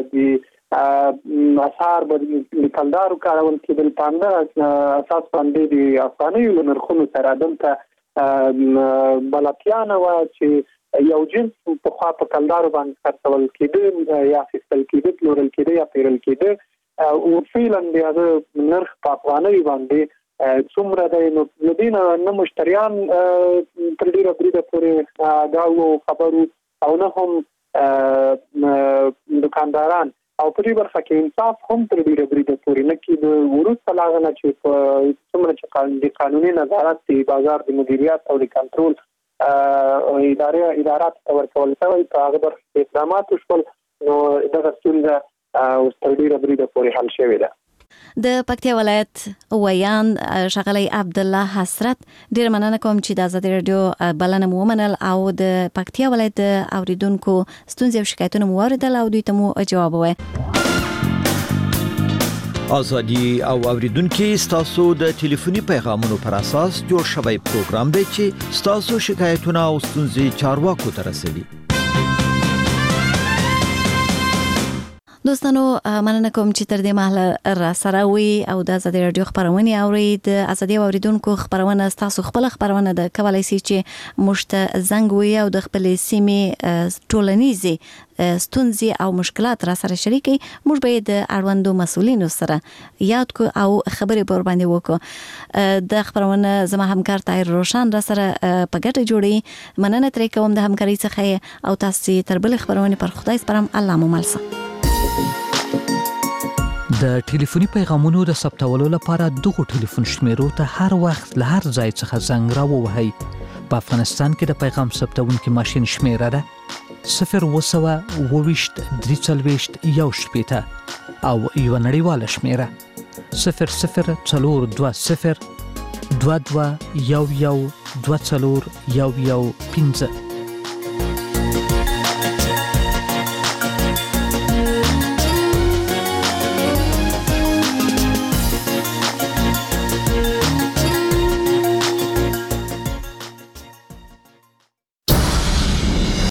د اسعار د کلدارو کارول کېدل په همدغه اساس باندې د افغانیو له نرخونو سره دلته بلدتیا نه وه چې یو جنس پخوا په کلدارو باندې خرڅول کېده یا اخیستل کېده پلورل کېده یا پیرل کېده او فعلا د هغه نرخ په افغانیو باندې څومره دی نو د دې نه مشتریان تر ډیره بریده پورې دا خبرو او نه هم دکانداران او په دې برخه کې انصاف هم تر ډیره بریده پورې نه کېده. وروسته له هغه نه چې څومره چې د قانوني نظارت د بازار د مدیریت او د کنټرول ادارات ته ورکول شوی په هغه برخه کې اقدامات وشول نو دغه ستونزه اوس تر ډیره بریده پورې حل شوې ده. د پکتیا ولایت ویان ښاغلی عبدالله حسرت ډیر مننه کوم چې د ازادي راډیو بلنه مو ومنل او د پکتیا ولایت د اوریدونکو ستونزې او شکایتونه مو واوریدل او دوی ته مو جواب ووایه. ازادي او اوریدونکو ستاسو د ټلیفوني پیغامونو پر اساس جوړ شوی پروګرام دی چې ستاسو شکایتونه او ستونزې چارواکو ته رسوي. دوستانو مننه کوم چې تر دې مهاله را سره وي او د ازادي رادیو خبرونه اوري. د ازادي اوریدونکو خبرونه تاسو خپل خبرونه د کولای شي چې مشت زنګ وي او د خپل سیمې ټولنیزي ستونزې او مشکلات را سره شریکي. موږ به د اړوندو مسولینو سره یاد کو او خبرې پر باندې وکړو. د خبرونه زما همکار طاهر روشن را سره په ګټه جوړي. مننه ترې کوم د همکاري څخه او تاسو تر بل خبرونه پر خدای سپارم. الله مو مل شه. د ټلیفوني پیغامونو د ثبتولو لپاره دغه ټلیفون شمیرو ته هر وخت له هر ځای څخه زنګ راووهئ. په افغانستان کې د پیغام ثبتونکو ماشين شمیره ده 020 340 1 او یو نړیواله شمیره 0042 22 11 24 15.